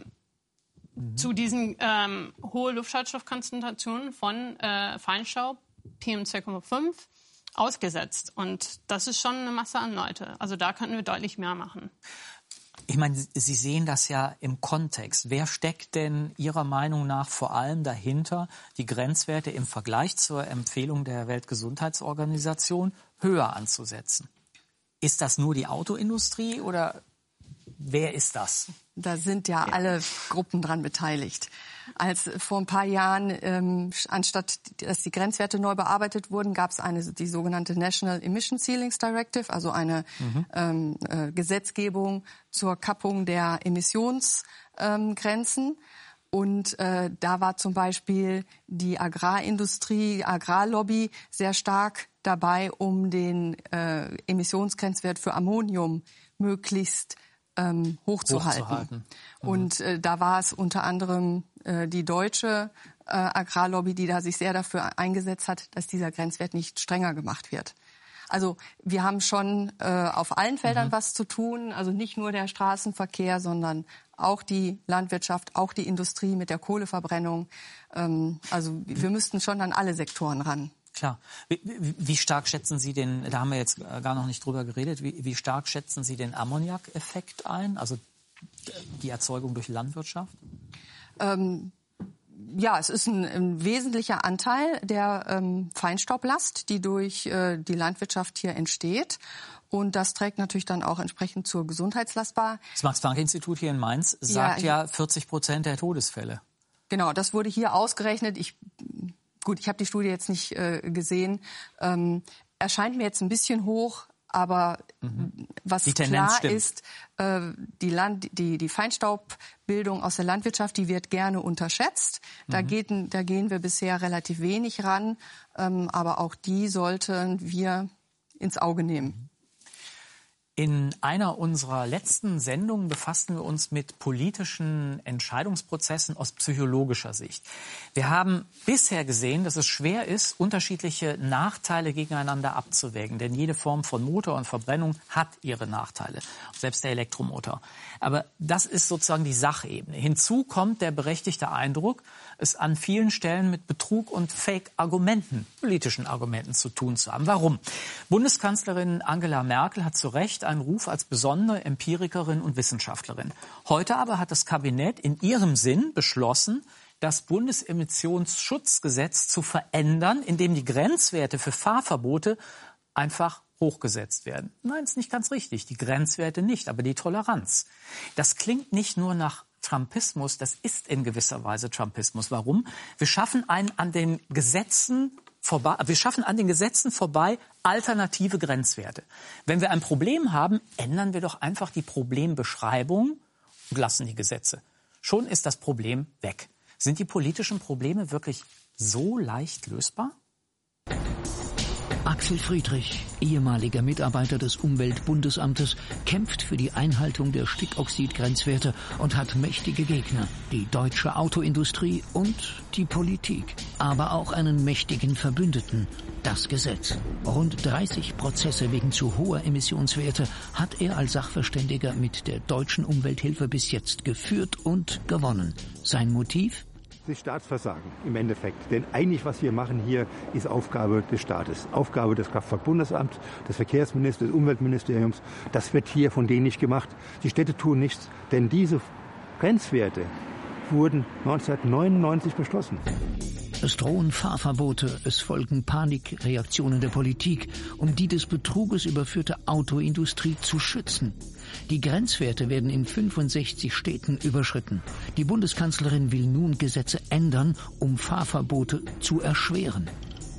mhm. zu diesen ähm, hohen Luftschadstoffkonzentrationen von äh, Feinstaub, P M zwei Komma fünf, ausgesetzt. Und das ist schon eine Masse an Leute. Also da könnten wir deutlich mehr machen. Ich meine, Sie sehen das ja im Kontext. Wer steckt denn Ihrer Meinung nach vor allem dahinter, die Grenzwerte im Vergleich zur Empfehlung der Weltgesundheitsorganisation höher anzusetzen? Ist das nur die Autoindustrie oder wer ist das? Da sind ja, ja. alle Gruppen dran beteiligt. Als vor ein paar Jahren, ähm, anstatt dass die Grenzwerte neu bearbeitet wurden, gab es eine die sogenannte National Emission Ceilings Directive, also eine mhm. ähm, äh, Gesetzgebung zur Kappung der Emissionsgrenzen. Ähm, Und äh, da war zum Beispiel die Agrarindustrie, Agrarlobby sehr stark dabei, um den äh, Emissionsgrenzwert für Ammonium möglichst ähm, hochzuhalten. hochzuhalten. Mhm. Und äh, da war es unter anderem äh, die deutsche äh, Agrarlobby, die da sich sehr dafür eingesetzt hat, dass dieser Grenzwert nicht strenger gemacht wird. Also wir haben schon äh, auf allen Feldern mhm. was zu tun, also nicht nur der Straßenverkehr, sondern auch die Landwirtschaft, auch die Industrie mit der Kohleverbrennung. Ähm, also wir müssten schon an alle Sektoren ran. Klar. Wie, wie, wie stark schätzen Sie den, da haben wir jetzt gar noch nicht drüber geredet, wie, wie stark schätzen Sie den Ammoniak-Effekt ein, also die Erzeugung durch Landwirtschaft? Ähm, Ja, es ist ein, ein wesentlicher Anteil der ähm, Feinstaublast, die durch äh, die Landwirtschaft hier entsteht. Und das trägt natürlich dann auch entsprechend zur Gesundheitslast bei. Das Max-Planck-Institut hier in Mainz sagt ja, ja vierzig Prozent der Todesfälle. Genau, das wurde hier ausgerechnet. Ich, gut, ich habe die Studie jetzt nicht äh, gesehen. Ähm, erscheint mir jetzt ein bisschen hoch. Aber mhm. was klar stimmt. ist, äh, die, Land, die, die Feinstaubbildung aus der Landwirtschaft, die wird gerne unterschätzt. Da, mhm. geht, da gehen wir bisher relativ wenig ran. Ähm, aber auch die sollten wir ins Auge nehmen. In einer unserer letzten Sendungen befassten wir uns mit politischen Entscheidungsprozessen aus psychologischer Sicht. Wir haben bisher gesehen, dass es schwer ist, unterschiedliche Nachteile gegeneinander abzuwägen. Denn jede Form von Motor und Verbrennung hat ihre Nachteile, selbst der Elektromotor. Aber das ist sozusagen die Sachebene. Hinzu kommt der berechtigte Eindruck, es an vielen Stellen mit Betrug und Fake-Argumenten, politischen Argumenten zu tun zu haben. Warum? Bundeskanzlerin Angela Merkel hat zu Recht einen Ruf als besondere Empirikerin und Wissenschaftlerin. Heute aber hat das Kabinett in ihrem Sinn beschlossen, das Bundesemissionsschutzgesetz zu verändern, indem die Grenzwerte für Fahrverbote einfach hochgesetzt werden. Nein, ist nicht ganz richtig. Die Grenzwerte nicht, aber die Toleranz. Das klingt nicht nur nach Trumpismus, das ist in gewisser Weise Trumpismus. Warum? Wir schaffen einen an den Gesetzen vorbei, wir schaffen an den Gesetzen vorbei alternative Grenzwerte. Wenn wir ein Problem haben, ändern wir doch einfach die Problembeschreibung und lassen die Gesetze. Schon ist das Problem weg. Sind die politischen Probleme wirklich so leicht lösbar? Axel Friedrich, ehemaliger Mitarbeiter des Umweltbundesamtes, kämpft für die Einhaltung der Stickoxid-Grenzwerte und hat mächtige Gegner, die deutsche Autoindustrie und die Politik. Aber auch einen mächtigen Verbündeten, das Gesetz. Rund dreißig Prozesse wegen zu hoher Emissionswerte hat er als Sachverständiger mit der deutschen Umwelthilfe bis jetzt geführt und gewonnen. Sein Motiv? Das Staatsversagen im Endeffekt. Denn eigentlich, was wir machen hier, ist Aufgabe des Staates. Aufgabe des Kraftfahrtbundesamts, des Verkehrsministers, des Umweltministeriums. Das wird hier von denen nicht gemacht. Die Städte tun nichts, denn diese Grenzwerte wurden neunzehnhundertneunundneunzig beschlossen. Es drohen Fahrverbote, es folgen Panikreaktionen der Politik, um die des Betruges überführte Autoindustrie zu schützen. Die Grenzwerte werden in fünfundsechzig Städten überschritten. Die Bundeskanzlerin will nun Gesetze ändern, um Fahrverbote zu erschweren.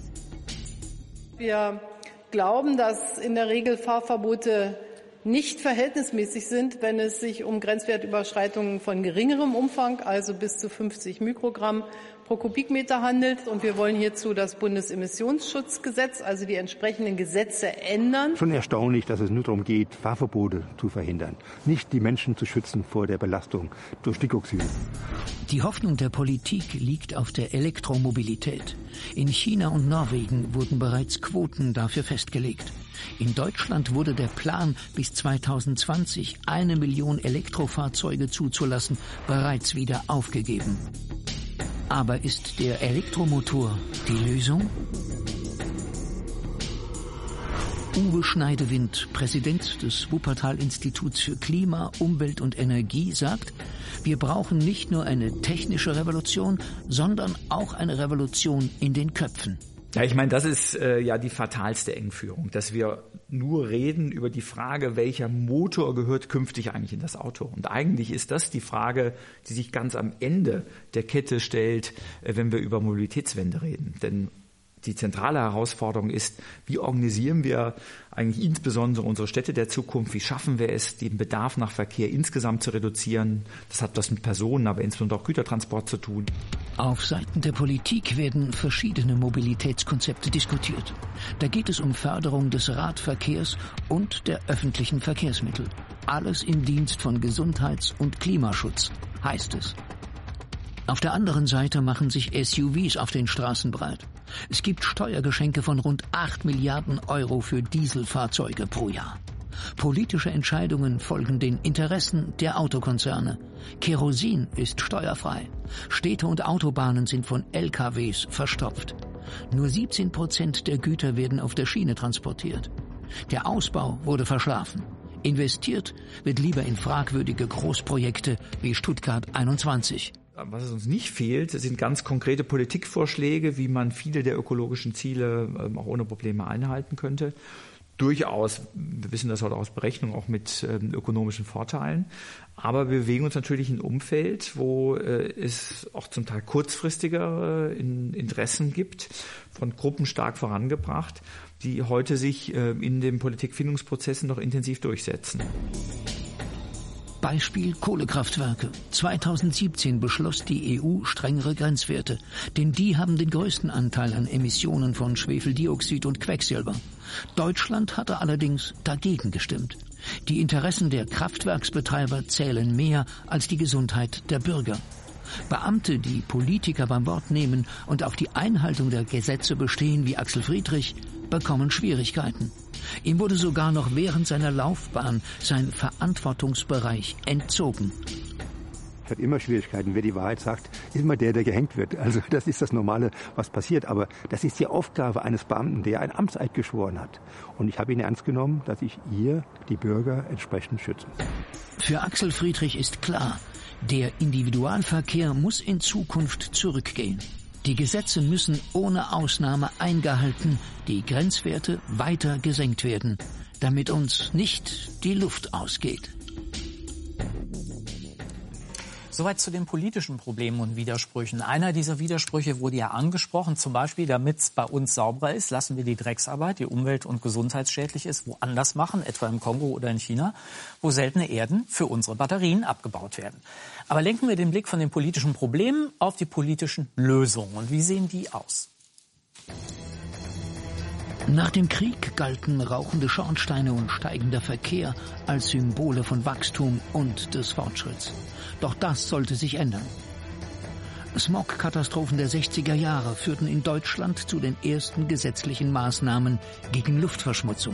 Wir glauben, dass in der Regel Fahrverbote nicht verhältnismäßig sind, wenn es sich um Grenzwertüberschreitungen von geringerem Umfang, also bis zu fünfzig Mikrogramm pro Kubikmeter handelt. Und wir wollen hierzu das Bundesemissionsschutzgesetz, also die entsprechenden Gesetze, ändern. Schon erstaunlich, dass es nur darum geht, Fahrverbote zu verhindern, nicht die Menschen zu schützen vor der Belastung durch Stickoxide. Die Hoffnung der Politik liegt auf der Elektromobilität. In China und Norwegen wurden bereits Quoten dafür festgelegt. In Deutschland wurde der Plan, bis zweitausendzwanzig eine Million Elektrofahrzeuge zuzulassen, bereits wieder aufgegeben. Aber ist der Elektromotor die Lösung? Uwe Schneidewind, Präsident des Wuppertal-Instituts für Klima, Umwelt und Energie, sagt, wir brauchen nicht nur eine technische Revolution, sondern auch eine Revolution in den Köpfen. Ja, ich meine, das ist äh, ja die fatalste Engführung, dass wir nur reden über die Frage, welcher Motor gehört künftig eigentlich in das Auto. Und eigentlich ist das die Frage, die sich ganz am Ende der Kette stellt, äh, wenn wir über Mobilitätswende reden. Denn Die zentrale Herausforderung ist, wie organisieren wir eigentlich insbesondere unsere Städte der Zukunft? Wie schaffen wir es, den Bedarf nach Verkehr insgesamt zu reduzieren? Das hat was mit Personen, aber insbesondere auch Gütertransport zu tun. Auf Seiten der Politik werden verschiedene Mobilitätskonzepte diskutiert. Da geht es um Förderung des Radverkehrs und der öffentlichen Verkehrsmittel. Alles im Dienst von Gesundheits- und Klimaschutz, heißt es. Auf der anderen Seite machen sich S U Vs auf den Straßen breit. Es gibt Steuergeschenke von rund acht Milliarden Euro für Dieselfahrzeuge pro Jahr. Politische Entscheidungen folgen den Interessen der Autokonzerne. Kerosin ist steuerfrei. Städte und Autobahnen sind von L K Ws verstopft. Nur siebzehn Prozent der Güter werden auf der Schiene transportiert. Der Ausbau wurde verschlafen. Investiert wird lieber in fragwürdige Großprojekte wie Stuttgart einundzwanzig. Was es uns nicht fehlt, sind ganz konkrete Politikvorschläge, wie man viele der ökologischen Ziele auch ohne Probleme einhalten könnte. Durchaus, wir wissen das heute aus Berechnungen, auch mit ähm, ökonomischen Vorteilen. Aber wir bewegen uns natürlich in einem Umfeld, wo äh, es auch zum Teil kurzfristigere äh, in Interessen gibt, von Gruppen stark vorangebracht, die heute sich äh, in den Politikfindungsprozessen noch intensiv durchsetzen. Beispiel Kohlekraftwerke. zweitausendsiebzehn beschloss die E U strengere Grenzwerte, denn die haben den größten Anteil an Emissionen von Schwefeldioxid und Quecksilber. Deutschland hatte allerdings dagegen gestimmt. Die Interessen der Kraftwerksbetreiber zählen mehr als die Gesundheit der Bürger. Beamte, die Politiker beim Wort nehmen und auf die Einhaltung der Gesetze bestehen, wie Axel Friedrich, bekommen Schwierigkeiten. Ihm wurde sogar noch während seiner Laufbahn sein Verantwortungsbereich entzogen. Es hat immer Schwierigkeiten. Wer die Wahrheit sagt, ist immer der, der gehängt wird. Also das ist das Normale, was passiert. Aber das ist die Aufgabe eines Beamten, der ein Amtseid geschworen hat. Und ich habe ihn ernst genommen, dass ich hier die Bürger entsprechend schütze. Für Axel Friedrich ist klar, der Individualverkehr muss in Zukunft zurückgehen. Die Gesetze müssen ohne Ausnahme eingehalten, die Grenzwerte weiter gesenkt werden, damit uns nicht die Luft ausgeht. Soweit zu den politischen Problemen und Widersprüchen. Einer dieser Widersprüche wurde ja angesprochen, zum Beispiel, damit es bei uns sauberer ist, lassen wir die Drecksarbeit, die umwelt- und gesundheitsschädlich ist, woanders machen, etwa im Kongo oder in China, wo seltene Erden für unsere Batterien abgebaut werden. Aber lenken wir den Blick von den politischen Problemen auf die politischen Lösungen. Und wie sehen die aus? Nach dem Krieg galten rauchende Schornsteine und steigender Verkehr als Symbole von Wachstum und des Fortschritts. Doch das sollte sich ändern. Smog-Katastrophen der sechziger Jahre führten in Deutschland zu den ersten gesetzlichen Maßnahmen gegen Luftverschmutzung.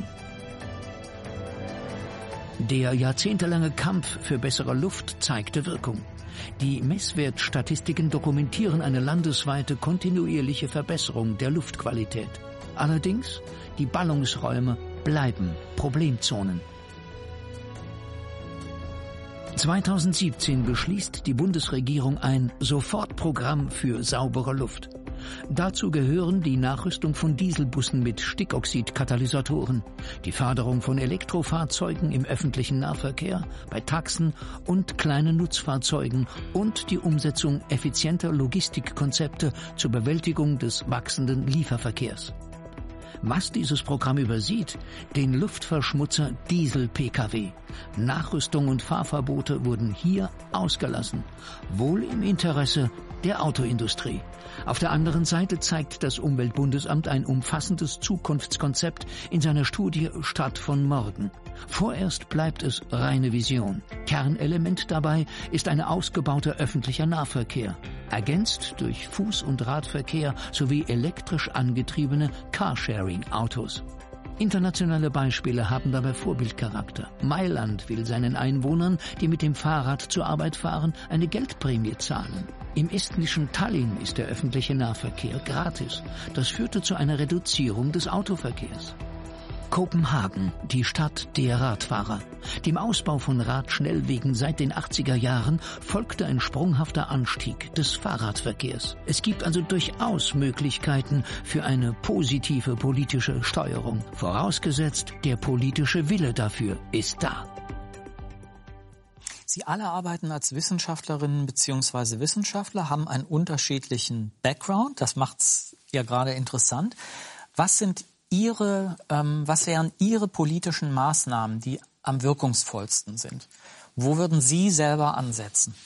Der jahrzehntelange Kampf für bessere Luft zeigte Wirkung. Die Messwertstatistiken dokumentieren eine landesweite kontinuierliche Verbesserung der Luftqualität. Allerdings, die Ballungsräume bleiben Problemzonen. zweitausendsiebzehn beschließt die Bundesregierung ein Sofortprogramm für saubere Luft. Dazu gehören die Nachrüstung von Dieselbussen mit Stickoxid-Katalysatoren, die Förderung von Elektrofahrzeugen im öffentlichen Nahverkehr, bei Taxen und kleinen Nutzfahrzeugen und die Umsetzung effizienter Logistikkonzepte zur Bewältigung des wachsenden Lieferverkehrs. Was dieses Programm übersieht, den Luftverschmutzer Diesel-P K W. Nachrüstung und Fahrverbote wurden hier ausgelassen, wohl im Interesse der Autoindustrie. Auf der anderen Seite zeigt das Umweltbundesamt ein umfassendes Zukunftskonzept in seiner Studie Stadt von morgen. Vorerst bleibt es reine Vision. Kernelement dabei ist ein ausgebauter öffentlicher Nahverkehr, ergänzt durch Fuß- und Radverkehr sowie elektrisch angetriebene Carsharing-Autos. Internationale Beispiele haben dabei Vorbildcharakter. Mailand will seinen Einwohnern, die mit dem Fahrrad zur Arbeit fahren, eine Geldprämie zahlen. Im estnischen Tallinn ist der öffentliche Nahverkehr gratis. Das führte zu einer Reduzierung des Autoverkehrs. Kopenhagen, die Stadt der Radfahrer. Dem Ausbau von Radschnellwegen seit den achtziger Jahren folgte ein sprunghafter Anstieg des Fahrradverkehrs. Es gibt also durchaus Möglichkeiten für eine positive politische Steuerung. Vorausgesetzt, der politische Wille dafür ist da. Sie alle arbeiten als Wissenschaftlerinnen bzw. Wissenschaftler, haben einen unterschiedlichen Background. Das macht's ja gerade interessant. Was sind Ihre, ähm, was wären Ihre politischen Maßnahmen, die am wirkungsvollsten sind? Wo würden Sie selber ansetzen?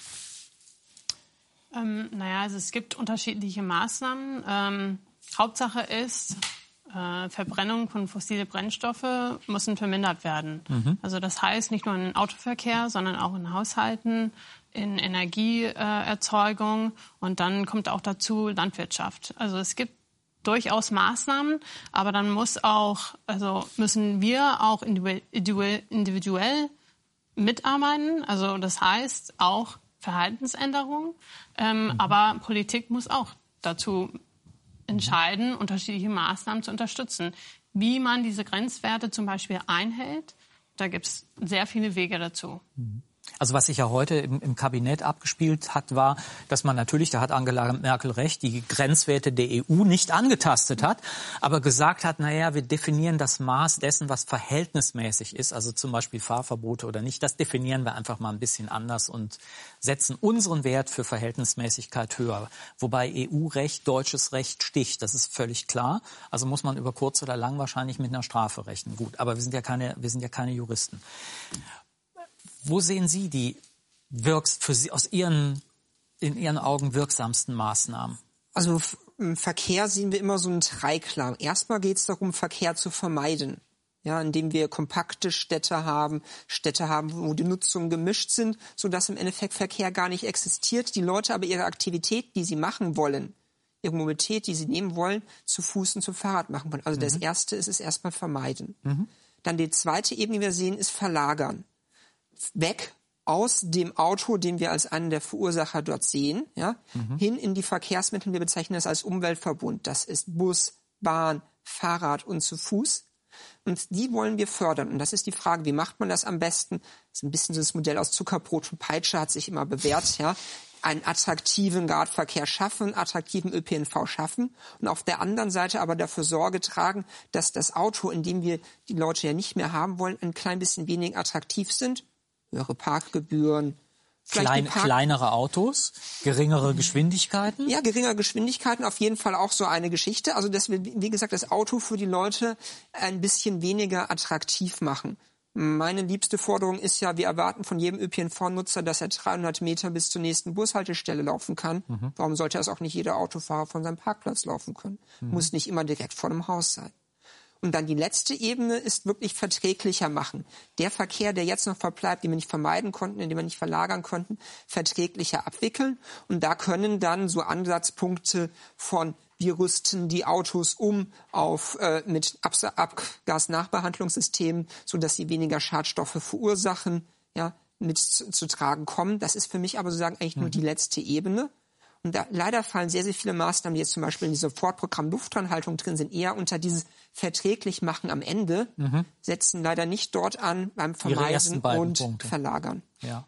Ähm, naja, also es gibt unterschiedliche Maßnahmen. Ähm, Hauptsache ist, äh, Verbrennung von fossilen Brennstoffen müssen vermindert werden. Mhm. Also das heißt nicht nur im Autoverkehr, sondern auch in Haushalten, in Energieerzeugung äh, und dann kommt auch dazu Landwirtschaft. Also es gibt durchaus Maßnahmen, aber dann muss auch, also müssen wir auch individuell, individuell mitarbeiten. Also das heißt auch Verhaltensänderung. Ähm, mhm. Aber Politik muss auch dazu entscheiden, unterschiedliche Maßnahmen zu unterstützen. Wie man diese Grenzwerte zum Beispiel einhält, da gibt es sehr viele Wege dazu. Mhm. Also was sich ja heute im, im Kabinett abgespielt hat, war, dass man natürlich, da hat Angela Merkel recht, die Grenzwerte der E U nicht angetastet hat, aber gesagt hat, naja, wir definieren das Maß dessen, was verhältnismäßig ist, also zum Beispiel Fahrverbote oder nicht, das definieren wir einfach mal ein bisschen anders und setzen unseren Wert für Verhältnismäßigkeit höher. Wobei E U-Recht, deutsches Recht sticht, das ist völlig klar. Also muss man über kurz oder lang wahrscheinlich mit einer Strafe rechnen. Gut, aber wir sind ja keine, wir sind ja keine Juristen. Wo sehen Sie die wirks für Sie aus Ihren in Ihren Augen wirksamsten Maßnahmen? Also im Verkehr sehen wir immer so einen Dreiklang. Erstmal geht es darum, Verkehr zu vermeiden, ja, indem wir kompakte Städte haben, Städte haben, wo die Nutzungen gemischt sind, sodass im Endeffekt Verkehr gar nicht existiert. Die Leute aber ihre Aktivität, die sie machen wollen, ihre Mobilität, die sie nehmen wollen, zu Fuß und zu Fahrrad machen wollen. Also mhm. das Erste ist es erstmal vermeiden. Mhm. Dann die zweite Ebene, die wir sehen, ist verlagern. Weg aus dem Auto, den wir als einen der Verursacher dort sehen, ja, mhm. hin in die Verkehrsmittel. Wir bezeichnen das als Umweltverbund. Das ist Bus, Bahn, Fahrrad und zu Fuß. Und die wollen wir fördern. Und das ist die Frage, wie macht man das am besten? Das ist ein bisschen so das Modell aus Zuckerbrot und Peitsche, hat sich immer bewährt, ja. Einen attraktiven Radverkehr schaffen, attraktiven Ö P N V schaffen und auf der anderen Seite aber dafür Sorge tragen, dass das Auto, in dem wir die Leute ja nicht mehr haben wollen, ein klein bisschen weniger attraktiv sind. Höhere Parkgebühren. Klein, Park- kleinere Autos, geringere Geschwindigkeiten? Ja, geringere Geschwindigkeiten, auf jeden Fall auch so eine Geschichte. Also, dass wir, wie gesagt, das Auto für die Leute ein bisschen weniger attraktiv machen. Meine liebste Forderung ist ja, wir erwarten von jedem Ö P N V-Nutzer, dass er dreihundert Meter bis zur nächsten Bushaltestelle laufen kann. Mhm. Warum sollte das auch nicht jeder Autofahrer von seinem Parkplatz laufen können? Mhm. Muss nicht immer direkt vor dem Haus sein. Und dann die letzte Ebene ist wirklich verträglicher machen. Der Verkehr, der jetzt noch verbleibt, den wir nicht vermeiden konnten, den wir nicht verlagern konnten, verträglicher abwickeln. Und da können dann so Ansatzpunkte von wir rüsten die Autos um auf äh, mit Ab- Abgasnachbehandlungssystemen, sodass sie weniger Schadstoffe verursachen, ja, mit zu, zu tragen kommen. Das ist für mich aber sozusagen eigentlich mhm. nur die letzte Ebene. Und da leider fallen sehr, sehr viele Maßnahmen, die jetzt zum Beispiel in diesem Sofortprogramm Luftfernhaltung drin sind, eher unter dieses verträglich machen am Ende, mhm. setzen leider nicht dort an beim Vermeiden und Punkte. Verlagern. Ja.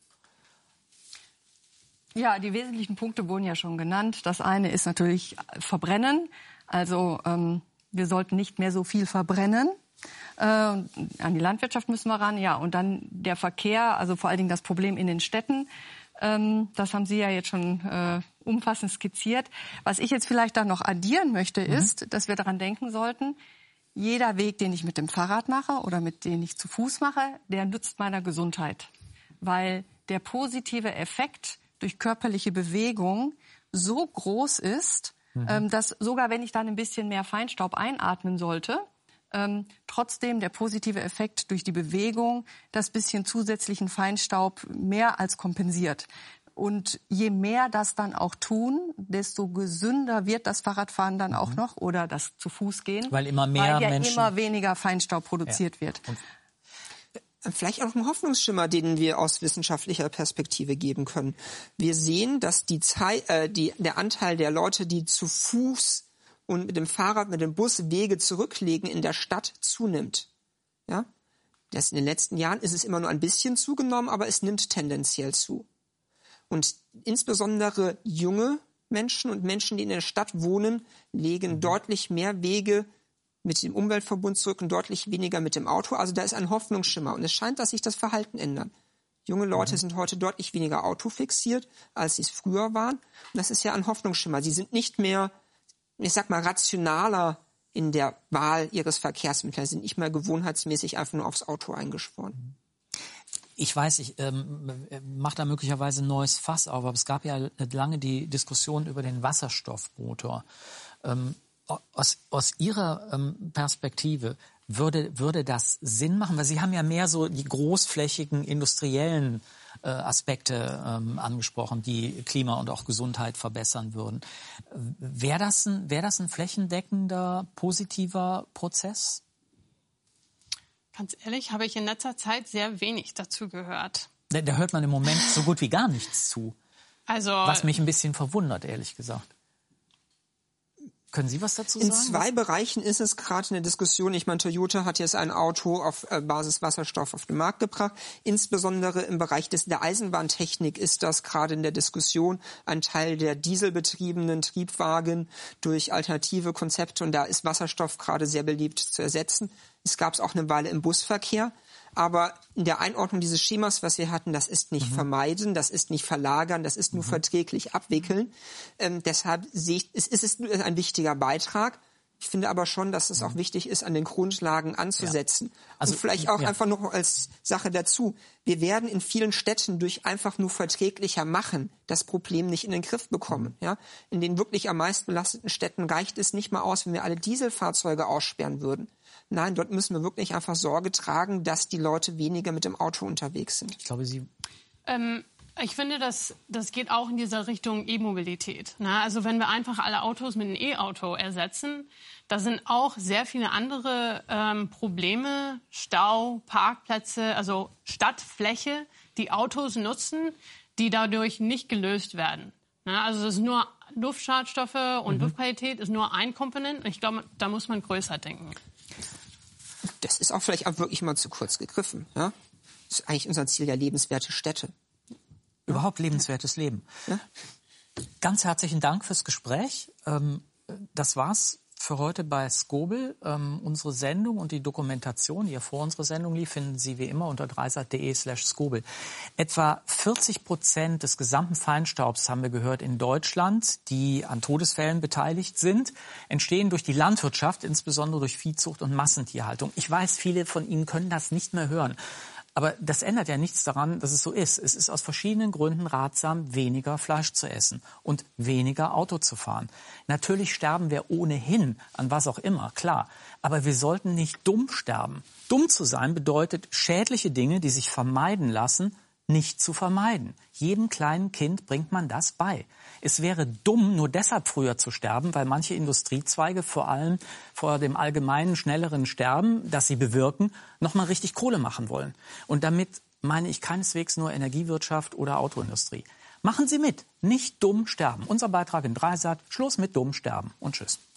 Ja, die wesentlichen Punkte wurden ja schon genannt. Das eine ist natürlich Verbrennen. Also ähm, wir sollten nicht mehr so viel verbrennen. Äh, an die Landwirtschaft müssen wir ran. Ja, und dann der Verkehr, also vor allen Dingen das Problem in den Städten. Ähm, das haben Sie ja jetzt schon äh, umfassend skizziert. Was ich jetzt vielleicht da noch addieren möchte, mhm. ist, dass wir daran denken sollten, jeder Weg, den ich mit dem Fahrrad mache oder mit dem ich zu Fuß mache, der nützt meiner Gesundheit. Weil der positive Effekt durch körperliche Bewegung so groß ist, mhm. ähm, dass sogar wenn ich dann ein bisschen mehr Feinstaub einatmen sollte, ähm, trotzdem der positive Effekt durch die Bewegung das bisschen zusätzlichen Feinstaub mehr als kompensiert. Und je mehr das dann auch tun, desto gesünder wird das Fahrradfahren dann auch noch oder das zu Fuß gehen, weil immer mehr weil ja Menschen immer weniger Feinstaub produziert ja. wird. Und vielleicht auch ein Hoffnungsschimmer, den wir aus wissenschaftlicher Perspektive geben können. Wir sehen, dass die Zei- äh, die, der Anteil der Leute, die zu Fuß und mit dem Fahrrad, mit dem Bus Wege zurücklegen in der Stadt, zunimmt. Ja? Das in den letzten Jahren ist es immer nur ein bisschen zugenommen, aber es nimmt tendenziell zu. Und insbesondere junge Menschen und Menschen, die in der Stadt wohnen, legen deutlich mehr Wege mit dem Umweltverbund zurück und deutlich weniger mit dem Auto. Also da ist ein Hoffnungsschimmer. Und es scheint, dass sich das Verhalten ändert. Junge Leute mhm. sind heute deutlich weniger autofixiert, als sie es früher waren. Und das ist ja ein Hoffnungsschimmer. Sie sind nicht mehr ich sag mal, rationaler in der Wahl ihres Verkehrsmittels, sind nicht mehr gewohnheitsmäßig einfach nur aufs Auto eingeschworen. Ich weiß, ich ähm, mache da möglicherweise ein neues Fass auf, aber es gab ja lange die Diskussion über den Wasserstoffmotor. Ähm, aus, aus Ihrer ähm, Perspektive, würde, würde das Sinn machen? Weil Sie haben ja mehr so die großflächigen industriellen äh, Aspekte ähm, angesprochen, die Klima und auch Gesundheit verbessern würden. Wäre das ein, wär das ein flächendeckender, positiver Prozess? Ganz ehrlich, habe ich in letzter Zeit sehr wenig dazu gehört. Da, da hört man im Moment so gut wie gar nichts zu. Also, was mich ein bisschen verwundert, ehrlich gesagt. Können Sie was dazu sagen? In zwei Bereichen ist es gerade eine Diskussion. Ich meine, Toyota hat jetzt ein Auto auf äh, Basis Wasserstoff auf den Markt gebracht. Insbesondere im Bereich des, der Eisenbahntechnik ist das gerade in der Diskussion. Ein Teil der dieselbetriebenen Triebwagen durch alternative Konzepte. Und da ist Wasserstoff gerade sehr beliebt zu ersetzen. Es gab es auch eine Weile im Busverkehr. Aber in der Einordnung dieses Schemas, was wir hatten, das ist nicht mhm. vermeiden, das ist nicht verlagern, das ist nur mhm. verträglich abwickeln. Ähm, deshalb sehe ich, es ist, es ist ein wichtiger Beitrag. Ich finde aber schon, dass es mhm. auch wichtig ist, an den Grundlagen anzusetzen. Ja. Also, und vielleicht auch ja. einfach noch als Sache dazu. Wir werden in vielen Städten durch einfach nur verträglicher machen das Problem nicht in den Griff bekommen. Ja? In den wirklich am meisten belasteten Städten reicht es nicht mal aus, wenn wir alle Dieselfahrzeuge aussperren würden. Nein, dort müssen wir wirklich einfach Sorge tragen, dass die Leute weniger mit dem Auto unterwegs sind. Ich glaube, Sie... Ähm, ich finde, das, das geht auch in dieser Richtung E-Mobilität. Na, also wenn wir einfach alle Autos mit einem E-Auto ersetzen, da sind auch sehr viele andere ähm, Probleme, Stau, Parkplätze, also Stadtfläche, die Autos nutzen, die dadurch nicht gelöst werden. Na, also es ist nur Luftschadstoffe und mhm. Luftqualität ist nur ein Komponent. Ich glaube, da muss man größer denken. Das ist auch vielleicht auch wirklich mal zu kurz gegriffen. Ja? Das ist eigentlich unser Ziel, ja, lebenswerte Städte. Überhaupt lebenswertes Leben. Ja? Ganz herzlichen Dank fürs Gespräch. Das war's für heute bei Skobel. Unsere Sendung und die Dokumentation, die ja vor unserer Sendung lief, finden Sie wie immer unter dreisat.de slash Skobel. Etwa vierzig Prozent des gesamten Feinstaubs, haben wir gehört, in Deutschland, die an Todesfällen beteiligt sind, entstehen durch die Landwirtschaft, insbesondere durch Viehzucht und Massentierhaltung. Ich weiß, viele von Ihnen können das nicht mehr hören. Aber das ändert ja nichts daran, dass es so ist. Es ist aus verschiedenen Gründen ratsam, weniger Fleisch zu essen und weniger Auto zu fahren. Natürlich sterben wir ohnehin an was auch immer, klar. Aber wir sollten nicht dumm sterben. Dumm zu sein bedeutet, schädliche Dinge, die sich vermeiden lassen, nicht zu vermeiden. Jedem kleinen Kind bringt man das bei. Es wäre dumm, nur deshalb früher zu sterben, weil manche Industriezweige vor allem vor dem allgemeinen schnelleren Sterben, das sie bewirken, nochmal richtig Kohle machen wollen. Und damit meine ich keineswegs nur Energiewirtschaft oder Autoindustrie. Machen Sie mit. Nicht dumm sterben. Unser Beitrag in Dreisat. Schluss mit dumm sterben. Und tschüss.